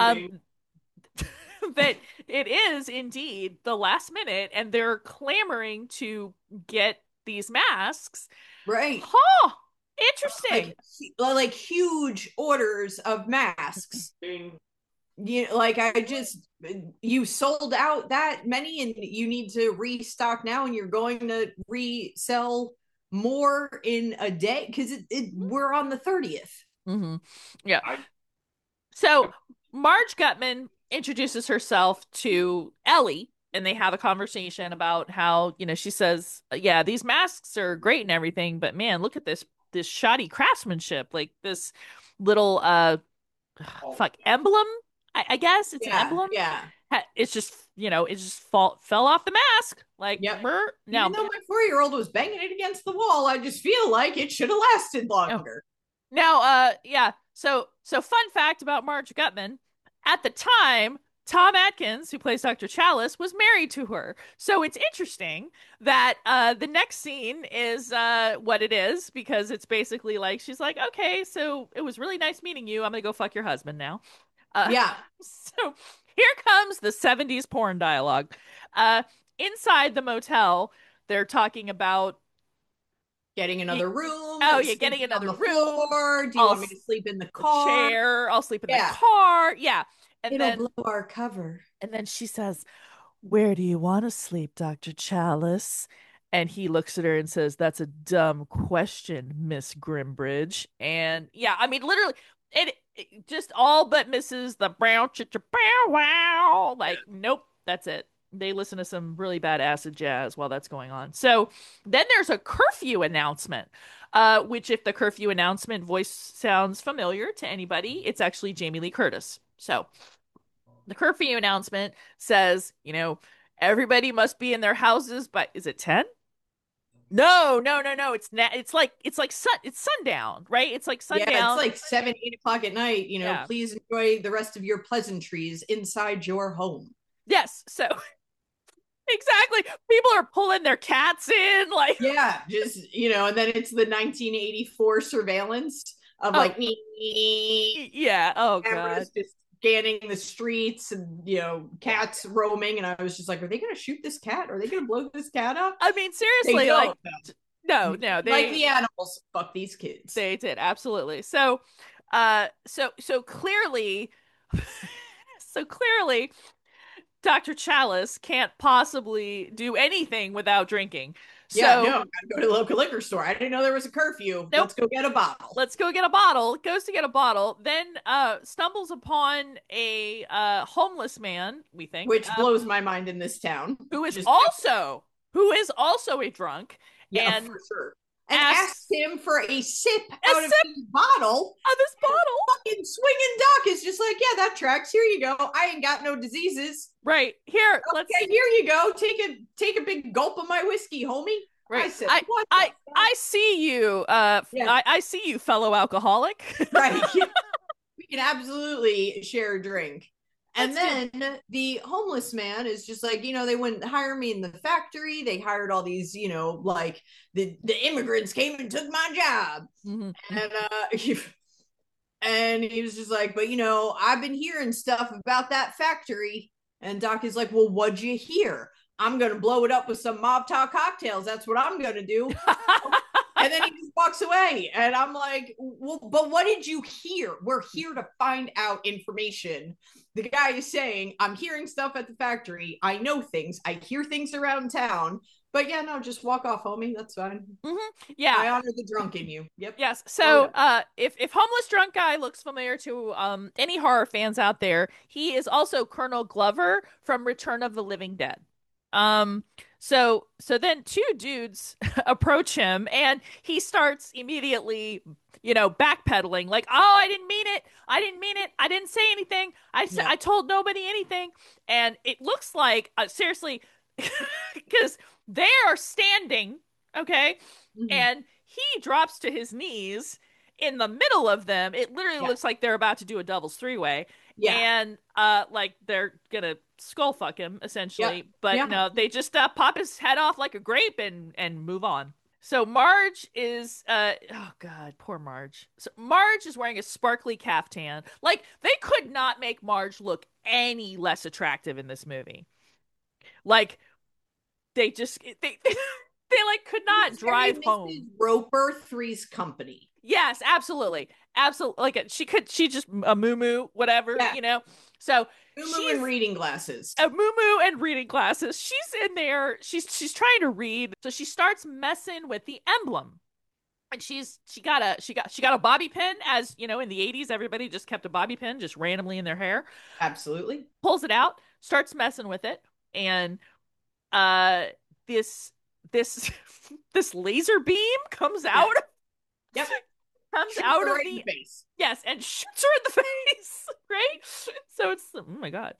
That it is indeed the last minute and they're clamoring to get these masks. right. Huh. Interesting. Like huge orders of masks. Bing. You sold out that many and you need to restock now and you're going to resell more in a day because we're on the 30th. Mm-hmm. Yeah. So Marge Gutman introduces herself to Ellie and they have a conversation about how, she says, yeah, these masks are great and everything, but man, look at this shoddy craftsmanship, like this little emblem. I guess it's an emblem. Yeah. It's just, fell off the mask. Like, yep. Now, even though my 4-year-old was banging it against the wall, I just feel like it should have lasted longer. Now, yeah. So fun fact about Marge Gutman. At the time, Tom Atkins, who plays Dr. Chalice, was married to her. So it's interesting that the next scene is what it is because it's basically like she's like, okay, so it was really nice meeting you. I'm gonna go fuck your husband now. Yeah. So here comes the 70s porn dialogue. Inside the motel, they're talking about getting another room. Oh, yeah, getting another room. Floor. Do you want me to sleep in the car? Chair. I'll sleep in the car. Yeah. And it'll then blow our cover. And then she says, "Where do you want to sleep, Dr. Chalice?" And he looks at her and says, "That's a dumb question, Miss Grimbridge." And yeah, I mean, literally, just all but misses the brow chitcha bow wow. Like, nope, that's it. They listen to some really bad acid jazz while that's going on. So then there's a curfew announcement, which, if the curfew announcement voice sounds familiar to anybody, it's actually Jamie Lee Curtis. So the curfew announcement says, everybody must be in their houses by, is it 10? No, no, no, no. It's sundown, right? It's like Yeah, it's sundown. like 7, 8 o'clock at night. Yeah. Please enjoy the rest of your pleasantries inside your home. Yes. So exactly. People are pulling their cats in, like, Yeah, just and then it's the 1984 surveillance of oh, like me yeah. Oh God. cameras just scanning the streets and cats roaming, and I was just like, are they going to shoot this cat? Are they going to blow this cat up? I mean, They seriously, like, don't. no, no, Like the animals, fuck these kids. they did absolutely. So clearly, so clearly, Dr. Chalice can't possibly do anything without drinking. Yeah, no, So, I gotta go to the local liquor store. I didn't know there was a curfew. nope. Let's go get a bottle. Let's go get a bottle. Goes to get a bottle, then stumbles upon a homeless man, we think, Which blows my mind in this town. who is Just who is also a a yeah, and for sure. And asks asked him for a sip a out of sip his bottle. of this bottle. Fucking swinging doc is just like, yeah, that tracks. Here you go. I ain't got no diseases. Right here, let's. Okay, here you go. Take a big gulp of my whiskey, homie. Right, I said, I what? I see you. Yeah. I see you, fellow alcoholic. Right. We can absolutely share a drink. And That's then the homeless man is just like, they wouldn't hire me in the factory. They hired all these, like the immigrants came and took my job. Mhm. And and he was just like, but I've been hearing stuff about that factory. And Doc is like, well, what'd you hear? I'm gonna blow it up with some Mob Talk cocktails. That's what I'm gonna do. And then he just walks away. And I'm like, well, but what did you hear? We're here to find out information. The guy is saying, I'm hearing stuff at the factory. I know things. I hear things around town. But yeah, no, just walk off, homie. That's fine. Yeah. I honor the drunk in you. Yep. Yes. So, if homeless drunk guy looks familiar to any horror fans out there, he is also Colonel Glover from Return of the Living Dead. Um, so then two dudes approach him, and he starts immediately, backpedaling, like, "Oh, I didn't mean it. I didn't mean it. I didn't say anything. I told nobody anything." And it looks like, seriously, because they are standing, okay, and he drops to his knees in the middle of them. It literally looks like they're about to do a doubles three-way. Yeah. And like they're gonna skull fuck him essentially. Yeah. But Yeah. no, they just pop his head off like a grape and move on. So Marge is oh god, poor Marge. So Marge is wearing a sparkly caftan. Like, they could not make Marge look any less attractive in this movie. Like, they like could not drive home. Roper Three's Company. Yes, absolutely. Absolutely. Like, she just a moo whatever, So Moo and reading glasses. A moo and reading glasses. She's in there. She's trying to read. So she starts messing with the emblem. And she got a bobby pin, as in the 80s everybody just kept a bobby pin just randomly in their hair. Absolutely. Pulls it out, starts messing with it, and this this laser beam comes out. Yep. Comes Shoots out her of right in the the face. yes, and shoots her in the face, right? So it's, oh my god.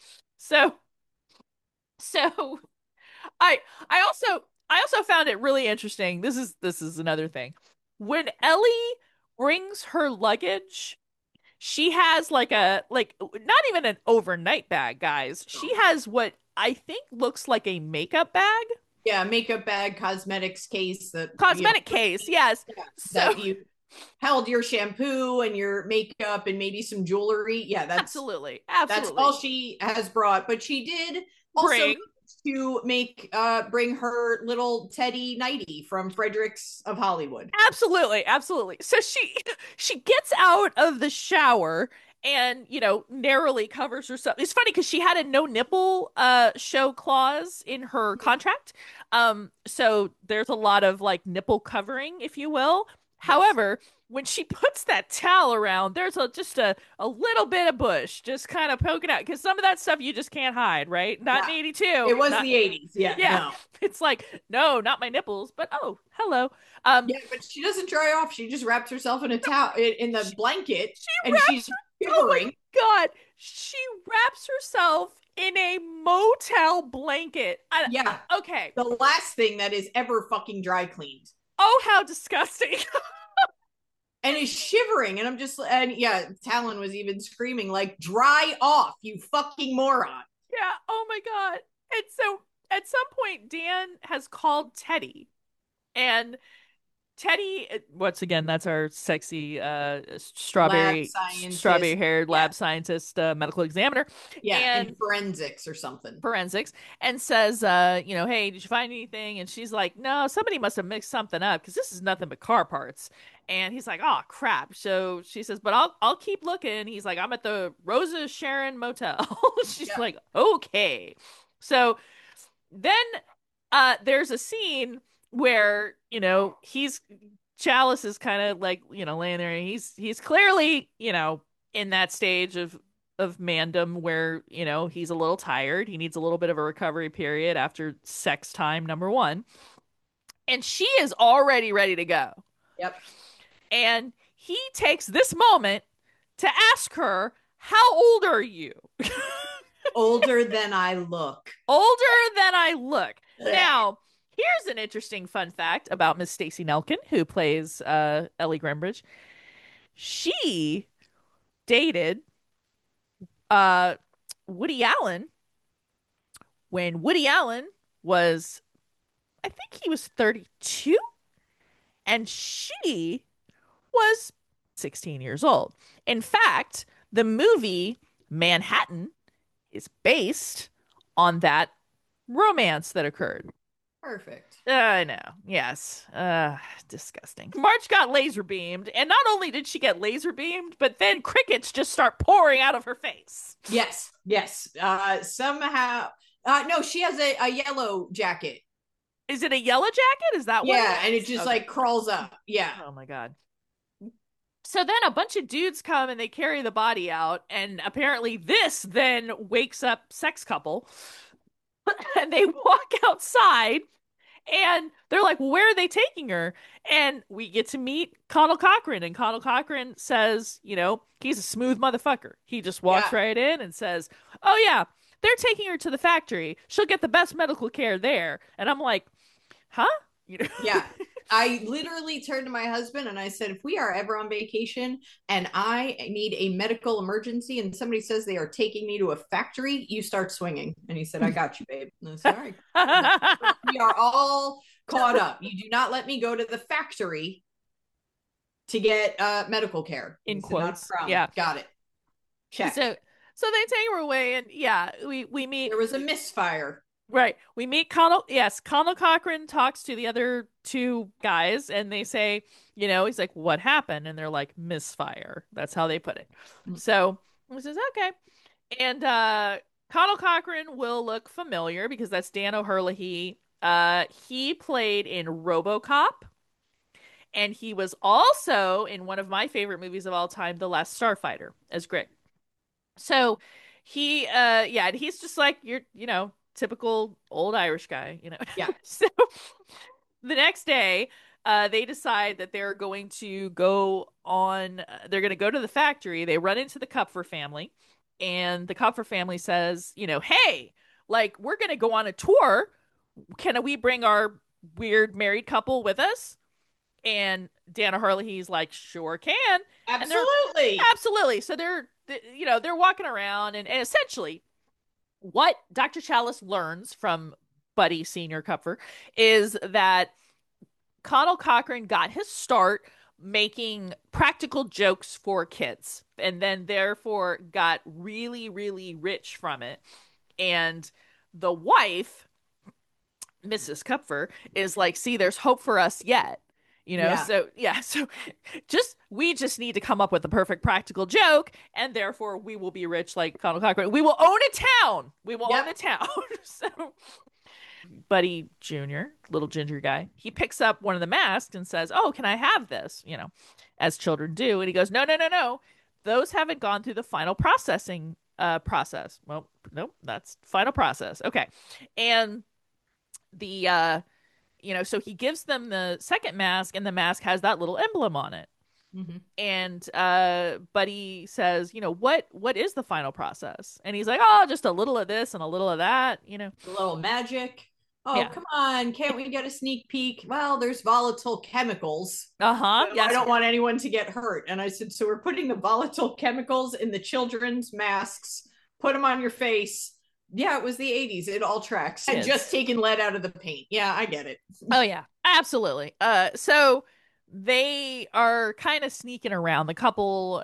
So I I also found it really interesting. This is another thing. When Ellie brings her luggage, she has like not even an overnight bag, guys. She has what I think looks like a makeup bag. Yeah, makeup bag, cosmetics case Cosmetic case, yes. So that you held your shampoo and your makeup and maybe some jewelry. Yeah, that's all she has brought. But she did also to bring her little Teddy nightie from Fredericks of Hollywood. Absolutely. So she gets out of the shower and narrowly covers herself. It's funny because she had a no nipple show clause in her contract. So there's a lot of like nipple covering, if you will. However, when she puts that towel around, there's just a little bit of bush just kind of poking out because some of that stuff you just can't hide, right? Not Yeah. in 82. It was Not, the 80s. Yeah, yeah. no. It's like, no, not my nipples, but oh, hello. Yeah, but she doesn't dry off. She just wraps herself in a towel in the blanket she and she's oh my shivering. God. She wraps herself in a motel blanket. Yeah. Okay. The last thing that is ever fucking dry cleaned. Oh, how disgusting. And is shivering. And I'm just, and yeah, Talon was even screaming, like, dry off, you fucking moron. Yeah. Oh my God. And so at some point, Dan has called Teddy. And Teddy, once again, that's our sexy strawberry haired lab scientist, medical examiner. Yeah, and forensics or something. Forensics. And says, hey, did you find anything? And she's like, no, somebody must have mixed something up because this is nothing but car parts. And he's like, oh crap. So she says, but I'll keep looking. He's like, I'm at the Rosa Sharon Motel. She's like, okay. So then there's a scene where Chalice is kind of like laying there, and he's clearly in that stage of mandom where he's a little tired. He needs a little bit of a recovery period after sex time number one, and she is already ready to go. Yep. And he takes this moment to ask her, how old are you? Older than I look. Older than I look. Now, here's an interesting fun fact about Miss Stacey Nelkin, who plays Ellie Grimbridge. She dated Woody Allen when Woody Allen was, I think he was 32, and she was 16 years old. In fact, the movie Manhattan is based on that romance that occurred. Perfect. I know. Yes. Disgusting. Marge got laser beamed, and not only did she get laser beamed, but then crickets just start pouring out of her face. Yes. Somehow, no, she has a yellow jacket. Is it a yellow jacket? Is that what? Yeah, and it just like crawls up. Yeah. Oh my God. So then a bunch of dudes come and they carry the body out, and apparently this then wakes up sex couple. And they walk outside and they're like, well, where are they taking her? And we get to meet Connell Cochran, and Connell Cochran says, he's a smooth motherfucker. He just walks right in and says, oh yeah, they're taking her to the factory. She'll get the best medical care there. And I'm like, huh? Yeah. I literally turned to my husband and I said, if we are ever on vacation and I need a medical emergency and somebody says they are taking me to a factory, you start swinging. And he said, I got you, babe. And I said, all right. We are all caught up. You do not let me go to the factory to get medical care. In quotes. Yeah. Got it. Check. So they take her away, and we meet. There was a misfire. Right. We meet Connell. Yes, Connell Cochran talks to the other two guys, and they say, he's like, what happened? And they're like, misfire. That's how they put it. So he says, okay. And Connell Cochran will look familiar because that's Dan O'Herlihy. He played in RoboCop, and he was also in one of my favorite movies of all time, The Last Starfighter, as Greg. So he's just like typical old Irish guy, Yeah. So the next day, they decide that they're going to go they're going to go to the factory. They run into the Kupfer family, and the Kupfer family says, hey, like, we're going to go on a tour. Can we bring our weird married couple with us? And Dan O'Herlihy's like, sure can. Absolutely. Absolutely. So they're walking around, and essentially what Dr. Chalice learns from Buddy Senior Kupfer is that Connell Cochran got his start making practical jokes for kids, and then therefore got really, really rich from it. And the wife, Mrs. Kupfer, is like, see, there's hope for us yet. So we just need to come up with a perfect practical joke, and therefore we will be rich like Connell Cochran. We will own a town. We will own a town. So Buddy Jr., little ginger guy, he picks up one of the masks and says, "Oh, can I have this?" As children do. And he goes, "No, no, no, no. Those haven't gone through the final processing process." Well, nope, that's final process. Okay. And the so he gives them the second mask, and the mask has that little emblem on it. Mm-hmm. And Buddy says, what is the final process? And he's like, "Oh, just a little of this and a little of that. A little magic. Oh, Yeah. come on. Can't we get a sneak peek? Well, there's volatile chemicals. Uh-huh. So Yes. I don't want anyone to get hurt. And I said, so we're putting the volatile chemicals in the children's masks, put them on your face. Yeah, it was the 80s. It all tracks. And just taking lead out of the paint. Yeah, I get it. Oh, yeah, absolutely. So they are kind of sneaking around. The couple,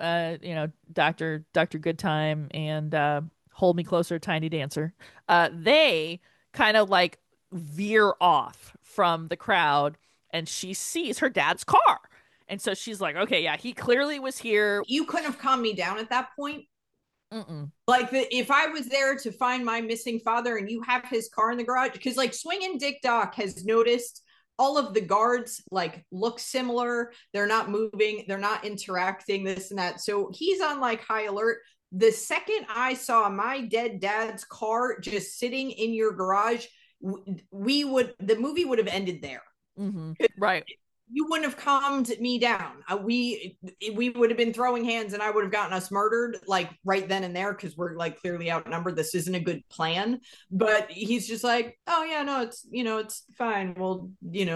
Dr. Goodtime and Hold Me Closer, Tiny Dancer, they kind of like veer off from the crowd, and she sees her dad's car. And so she's like, okay, yeah, he clearly was here. You couldn't have calmed me down at that point. Mm-mm. Like if I was there to find my missing father and you have his car in the garage, because like Swinging Dick Doc has noticed all of the guards like look similar. They're not moving. They're not interacting, this and that. So he's on like high alert. The second I saw my dead dad's car just sitting in your garage, the movie would have ended there. Mm-hmm. Right. You wouldn't have calmed me down. We would have been throwing hands, and I would have gotten us murdered like right then and there, because we're like clearly outnumbered. This isn't a good plan. But he's just like, oh yeah, no, it's fine. We'll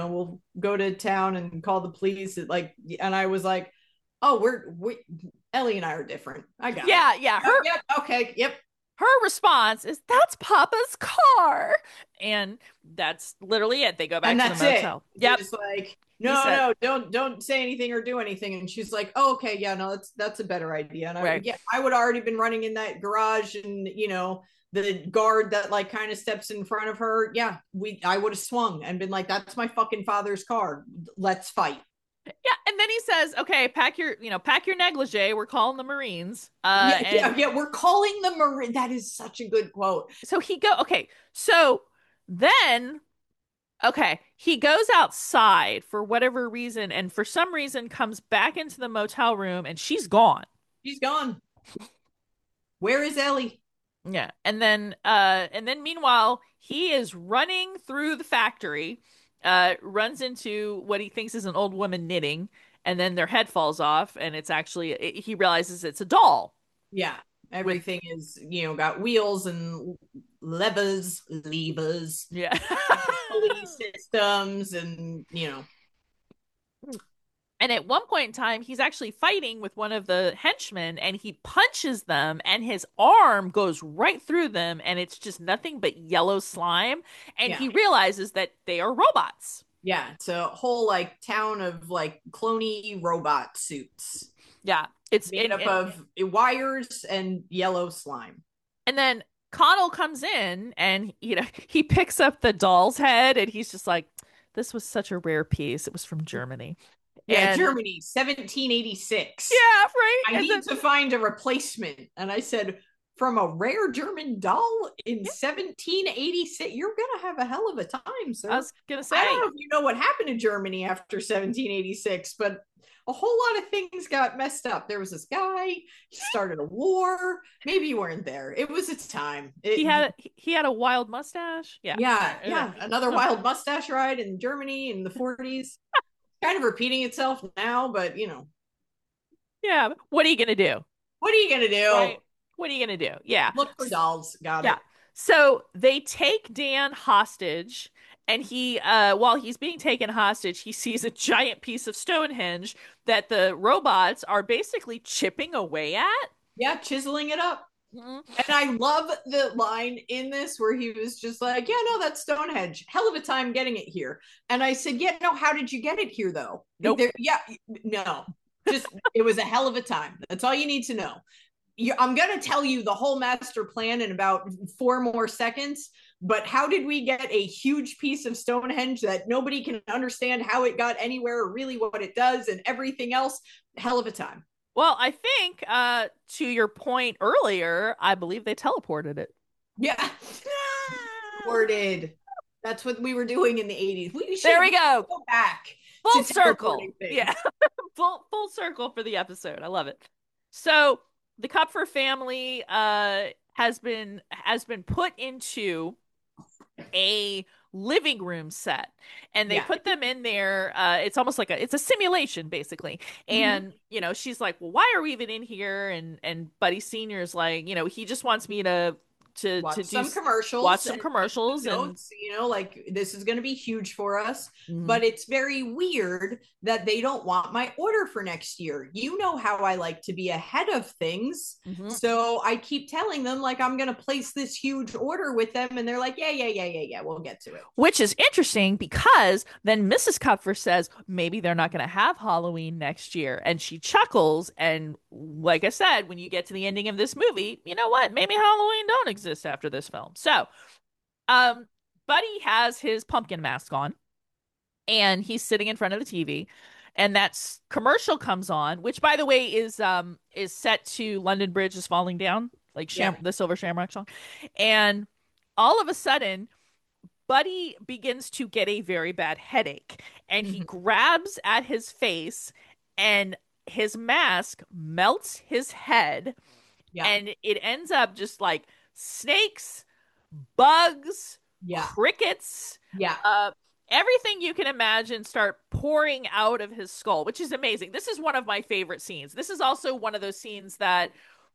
go to town and call the police. And I was like, oh, we Ellie and I are different. I got it. Yeah. Yep. Okay. Yep. Her response is, "That's Papa's car," and that's literally it. They go back to the motel. Yep. Just like, no, don't say anything or do anything. And she's like, oh, okay, yeah, no, that's a better idea. And I would already been running in that garage, and the guard that like kind of steps in front of her. Yeah, I would have swung and been like, that's my fucking father's car. Let's fight. Yeah, and then he says, "Okay, pack your negligee. We're calling the Marines." We're calling the Marines. That is such a good quote. So then, he goes outside for whatever reason, and for some reason comes back into the motel room, and she's gone. She's gone. Where is Ellie? Yeah, and then meanwhile, he is running through the factory. Runs into what he thinks is an old woman knitting, and then their head falls off, and it's actually he realizes it's a doll. Yeah, everything is got wheels and levers. Yeah, police systems, and And at one point in time, he's actually fighting with one of the henchmen, and he punches them, and his arm goes right through them, and it's just nothing but yellow slime. And he realizes that they are robots. Yeah, it's a whole like town of like clone-y robot suits. Yeah, it's made up of wires and yellow slime. And then Connell comes in, and he picks up the doll's head, and he's just like, "This was such a rare piece. It was from Germany." Yeah, Germany, 1786. Yeah, right. I need to find a replacement. And I said, from a rare German doll in 1786, you're going to have a hell of a time, sir. I was going to say. I don't know if you know what happened to Germany after 1786, but a whole lot of things got messed up. There was this guy, he started a war. Maybe you weren't there. It was its time. He had a wild mustache. Yeah. Another wild mustache ride in Germany in the 40s. Kind of repeating itself now, but yeah, what are you gonna do? Right? What are you gonna do? Yeah, look for dolls. Got it. So they take Dan hostage, and he while he's being taken hostage, he sees a giant piece of Stonehenge that the robots are basically chipping away at. Chiseling it up. Mm-hmm. And I love the line in this where he was just like, yeah, no, that's Stonehenge. Hell of a time getting it here. And I said, yeah, no, how did you get it here though? Nope. No, just, it was a hell of a time. That's all you need to know. I'm going to tell you the whole master plan in about 4 more seconds, but how did we get a huge piece of Stonehenge that nobody can understand how it got anywhere or really what it does and everything else? Hell of a time. Well, I think to your point earlier, I believe they teleported it. Yeah. Teleported. That's what we were doing in the 80s. We should There we go. go back Full to circle. teleporting things. Yeah. Full circle for the episode. I love it. So the Kupfer family has been put into a living room set, and they put them in there. It's almost like it's a simulation basically. And she's like, well, why are we even in here? And Buddy Senior's like, he just wants me to watch do some commercials, watch some commercials, notes, like this is going to be huge for us. Mm-hmm. But it's very weird that they don't want my order for next year. You know how I like to be ahead of things. Mm-hmm. So I keep telling them like I'm going to place this huge order with them, and they're like, yeah, we'll get to it. Which is interesting because then Mrs. Kupfer says maybe they're not going to have Halloween next year, and she chuckles. And like I said, when you get to the ending of this movie, you know what? Maybe Halloween don't exist after this film. So, Buddy has his pumpkin mask on, and he's sitting in front of the TV, and that commercial comes on, which, by the way, is set to London Bridge is Falling Down, like the Silver Shamrock song, and all of a sudden, Buddy begins to get a very bad headache, and he grabs at his face, and his mask melts his head, and it ends up just like snakes, bugs, crickets, everything you can imagine start pouring out of his skull, which is amazing. This is one of my favorite scenes. This is also one of those scenes that,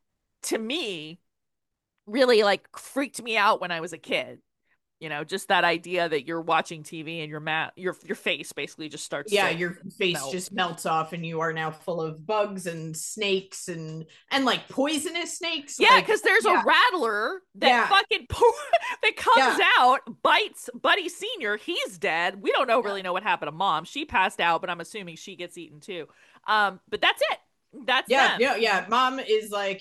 to me, really like freaked me out when I was a kid. Just that idea that you're watching TV and your face basically just starts. Your face just melts off, and you are now full of bugs and snakes and like poisonous snakes. Yeah, because there's a rattler that fucking that comes out, bites Buddy Senior. He's dead. We don't really know what happened to Mom. She passed out, but I'm assuming she gets eaten too. But that's it. That's them. Mom is like,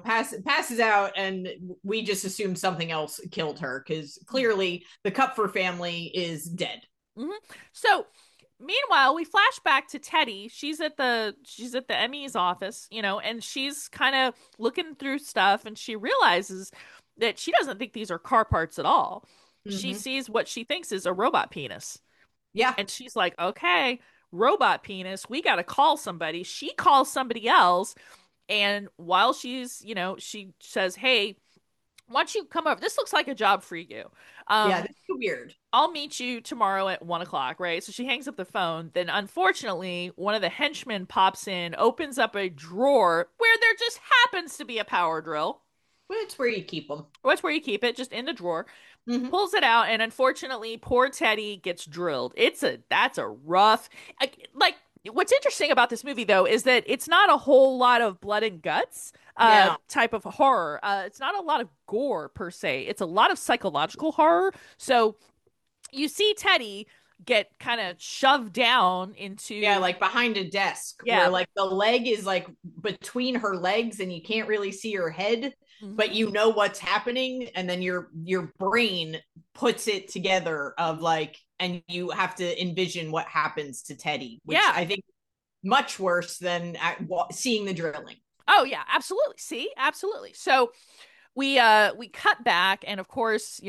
passes out, and we just assume something else killed her because clearly the Kupfer family is dead. Mm-hmm. So meanwhile, we flash back to Teddy. She's at the ME's office, and she's kind of looking through stuff, and she realizes that she doesn't think these are car parts at all. She sees what she thinks is a robot penis. Yeah. And she's like, okay, robot penis, we got to call somebody. She calls somebody else, and while she's, she says, hey, why don't you come over? This looks like a job for you. This is weird. I'll meet you tomorrow at 1:00, right? So she hangs up the phone. Then unfortunately, one of the henchmen pops in, opens up a drawer where there just happens to be a power drill. Well, it's where you keep them. That's where you keep it, just in the drawer. Pulls it out, and unfortunately, poor Teddy gets drilled. That's a rough, like, what's interesting about this movie, though, is that it's not a whole lot of blood and guts type of horror. It's not a lot of gore, per se. It's a lot of psychological horror. So you see Teddy get kind of shoved down into... Yeah, like behind a desk. Yeah. Where, like, the leg is, like, between her legs, and you can't really see her head. But you know what's happening, and then your brain puts it together of like, and you have to envision what happens to Teddy, which I think much worse than seeing the drilling. Oh yeah, absolutely. See, absolutely. So we cut back, and of course,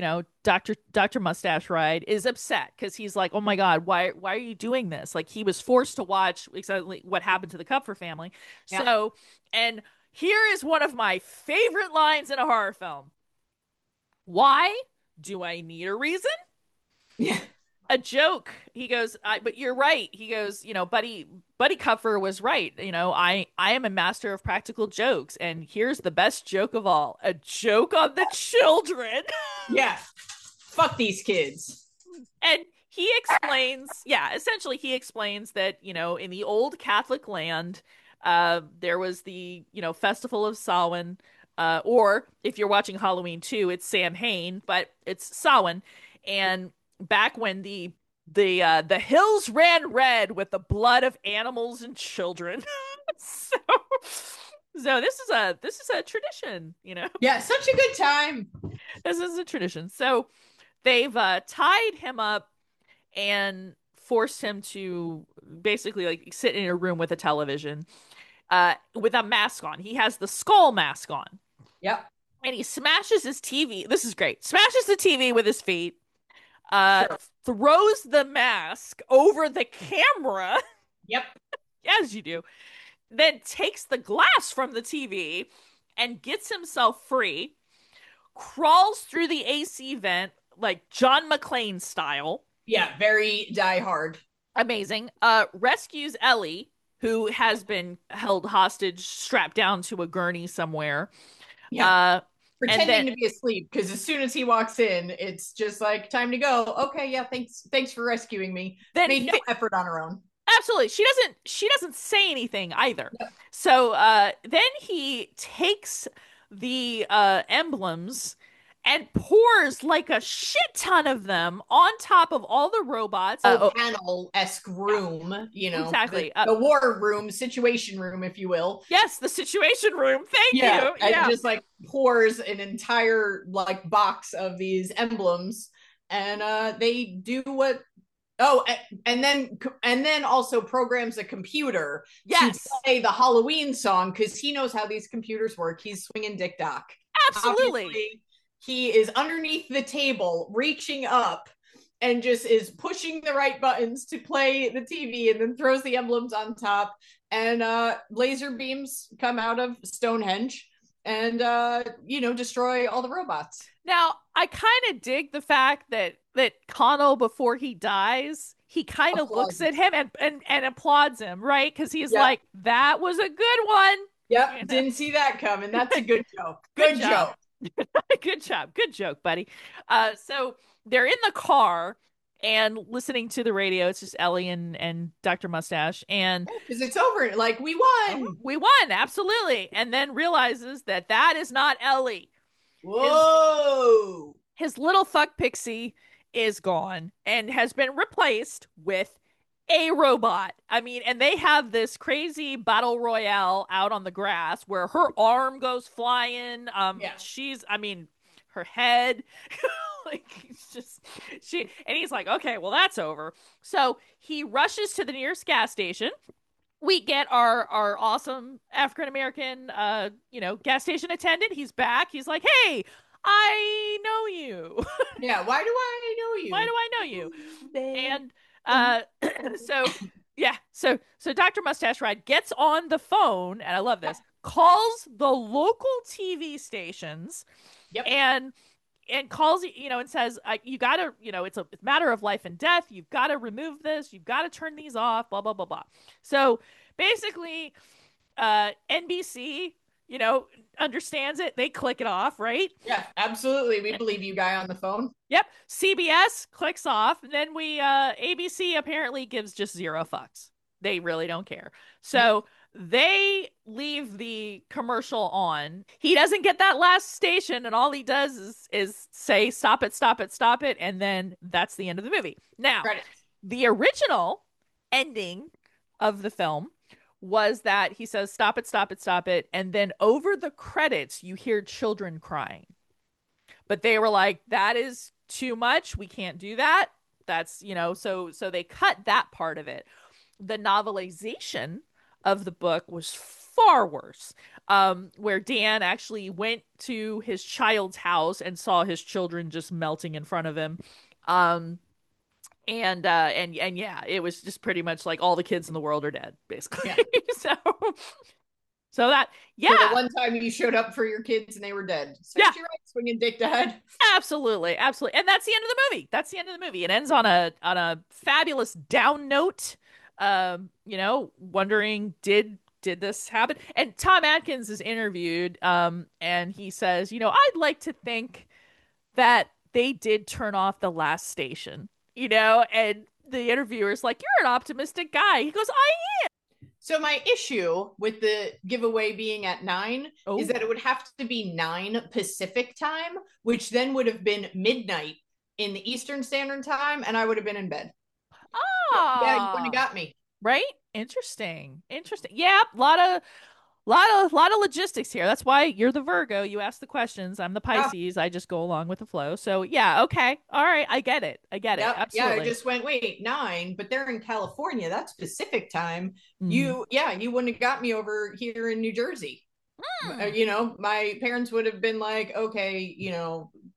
Dr. Mustache Ride is upset because he's like, oh my God, why are you doing this? Like, he was forced to watch exactly what happened to the Kupfer family. Yeah. So, and here is one of my favorite lines in a horror film. Why do I need a reason? Yeah. A joke. He goes, but you're right. He goes, Buddy Kupfer was right. I am a master of practical jokes. And here's the best joke of all. A joke on the children. Yeah. Fuck these kids. And he explains, essentially he explains that, in the old Catholic land, there was the, Festival of Samhain, or if you're watching Halloween 2, it's Samhain, but it's Samhain. And back when the hills ran red with the blood of animals and children. So this is a tradition, Yeah, such a good time. This is a tradition. So they've tied him up and forced him to basically like sit in a room with a television. With a mask on. He has the skull mask on. Yep. And he smashes his TV. This is great. Smashes the TV with his feet. Sure. throws the mask over the camera, Yep. as you do, then takes the glass from the TV and gets himself free, crawls through the AC vent like John McClane style. Yeah, very Die Hard. Amazing. Rescues Ellie, who has been held hostage, strapped down to a gurney somewhere. Yeah. Pretending then, to be asleep, because as soon as he walks in, it's just like, time to go. Okay, yeah, thanks for rescuing me. Then Made no effort on her own. absolutely, she doesn't say anything either. Yep. So then he takes the emblems and pours like a shit ton of them on top of all the robots. Panel-esque room, exactly. The war room, situation room, if you will. Yes, the situation room. Thank you. And just like pours an entire like box of these emblems, and they do what. Oh, and then also programs a computer to play the Halloween song, because he knows how these computers work. He's swinging Dick Doc. Absolutely. Obviously, he is underneath the table, reaching up, and just is pushing the right buttons to play the TV, and then throws the emblems on top, and laser beams come out of Stonehenge and destroy all the robots. Now, I kind of dig the fact that Connell, before he dies, he kind of looks at him and applauds him, right? Because he's like, that was a good one. Yep, didn't see that coming. That's a good joke. Good joke. Good job. Good joke, buddy. So they're in the car and listening to the radio. It's just Ellie and Dr. Mustache. And because it's over. Like, we won. We won. Absolutely. And then realizes that is not Ellie. Whoa. His little fuck pixie is gone and has been replaced with a robot. I mean, and they have this crazy battle royale out on the grass where her arm goes flying. Her head, like, it's just and he's like, okay, well, that's over. So he rushes to the nearest gas station. We get our awesome African-American, gas station attendant. He's back. He's like, hey, I know you. Yeah, why do I know you? Why do I know you? And so Dr. Mustache Ride gets on the phone, and I love this, calls the local TV stations. Yep. And calls, and says, you gotta, it's a matter of life and death. You've got to remove this. You've got to turn these off, blah, blah, blah, blah. So basically, NBC, understands it. They click it off, right? Yeah, absolutely. We believe you, guy on the phone. Yep. CBS clicks off. And then ABC apparently gives just zero fucks. They really don't care. So they leave the commercial on. He doesn't get that last station, and all he does is say, stop it, stop it, stop it. And then that's the end of the movie. Now, Credits. The original ending of the film was that he says, stop it, stop it, stop it. And then over the credits, you hear children crying. But they were like, that is too much. We can't do that. That's, so they cut that part of it. The novelization of the book was far worse, where Dan actually went to his child's house and saw his children just melting in front of him. And yeah, it was just pretty much like all the kids in the world are dead, basically. Yeah. so that, yeah. So the one time you showed up for your kids and they were dead. So you're right, swinging Dick Dad. Absolutely, absolutely. And that's the end of the movie. That's the end of the movie. It ends on a fabulous down note. Wondering, did this happen? And Tom Atkins is interviewed, and he says, I'd like to think that they did turn off the last station, and the interviewer's like, you're an optimistic guy. He goes, I am. So my issue with the giveaway being at 9 is that it would have to be 9 Pacific time, which then would have been midnight in the Eastern Standard Time, and I would have been in bed. Oh, yeah, you wouldn't have got me. Right? Interesting. Yeah, a lot of logistics here. That's why you're the Virgo. You ask the questions. I'm the Pisces. I just go along with the flow. So yeah, okay, all right, I get it. Absolutely. Yeah, I just went, wait, 9, but they're in California. That's Pacific time. You wouldn't have got me over here in New Jersey. My parents would have been like, okay,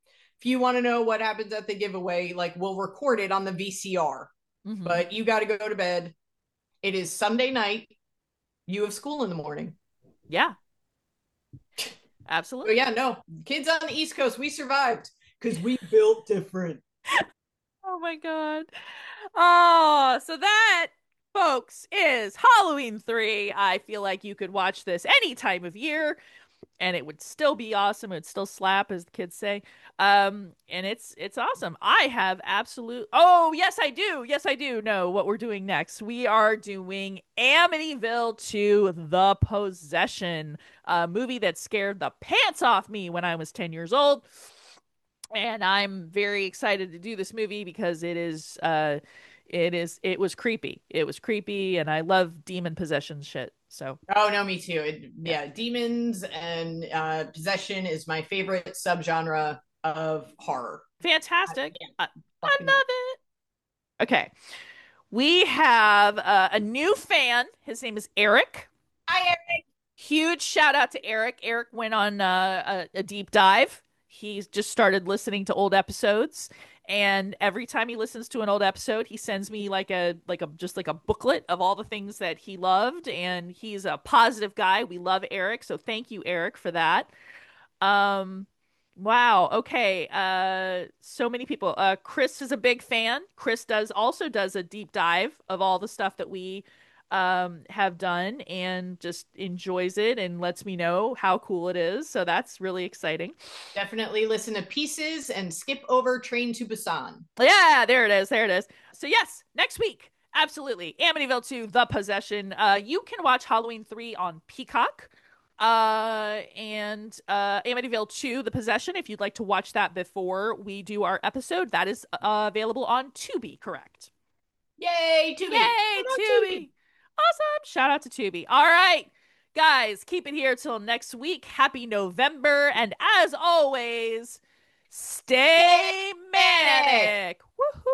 if you want to know what happens at the giveaway, like we'll record it on the VCR, but you got to go to bed. It is Sunday night. You have school in the morning. Yeah. Absolutely. But yeah, no, kids on the East Coast, we survived because we built different. Oh my God. Oh, so that, folks, is Halloween 3. I feel like you could watch this any time of year and it would still be awesome. It would still slap, as the kids say. And it's awesome. I have absolute. Oh, yes, I do. Yes, I do know what we're doing next. We are doing Amityville 2: The Possession, a movie that scared the pants off me when I was 10 years old. And I'm very excited to do this movie because it was creepy. It was creepy, and I love demon possession shit. So oh no, me too. Yeah, demons and possession is my favorite subgenre of horror. Fantastic. I love it. Okay. We have a new fan. His name is Eric. Hi, Eric. Huge shout out to Eric. Eric went on a deep dive. He's just started listening to old episodes, and every time he listens to an old episode, he sends me like a booklet of all the things that he loved, and he's a positive guy. We love Eric, so thank you, Eric, for that. Um, wow. Okay. So many people. Chris is a big fan. Chris does a deep dive of all the stuff that we have done and just enjoys it and lets me know how cool it is. So that's really exciting. Definitely listen to Pieces and skip over Train to Busan. Yeah, there it is. There it is. So yes, next week. Absolutely. Amityville 2: The Possession. You can watch Halloween 3 on Peacock. And Amityville 2: The Possession, if you'd like to watch that before we do our episode, that is available on Tubi, correct? Yay, Tubi. Yay, Tubi. Awesome. Shout out to Tubi. All right, guys, keep it here till next week. Happy November. And as always, stay manic. Woohoo.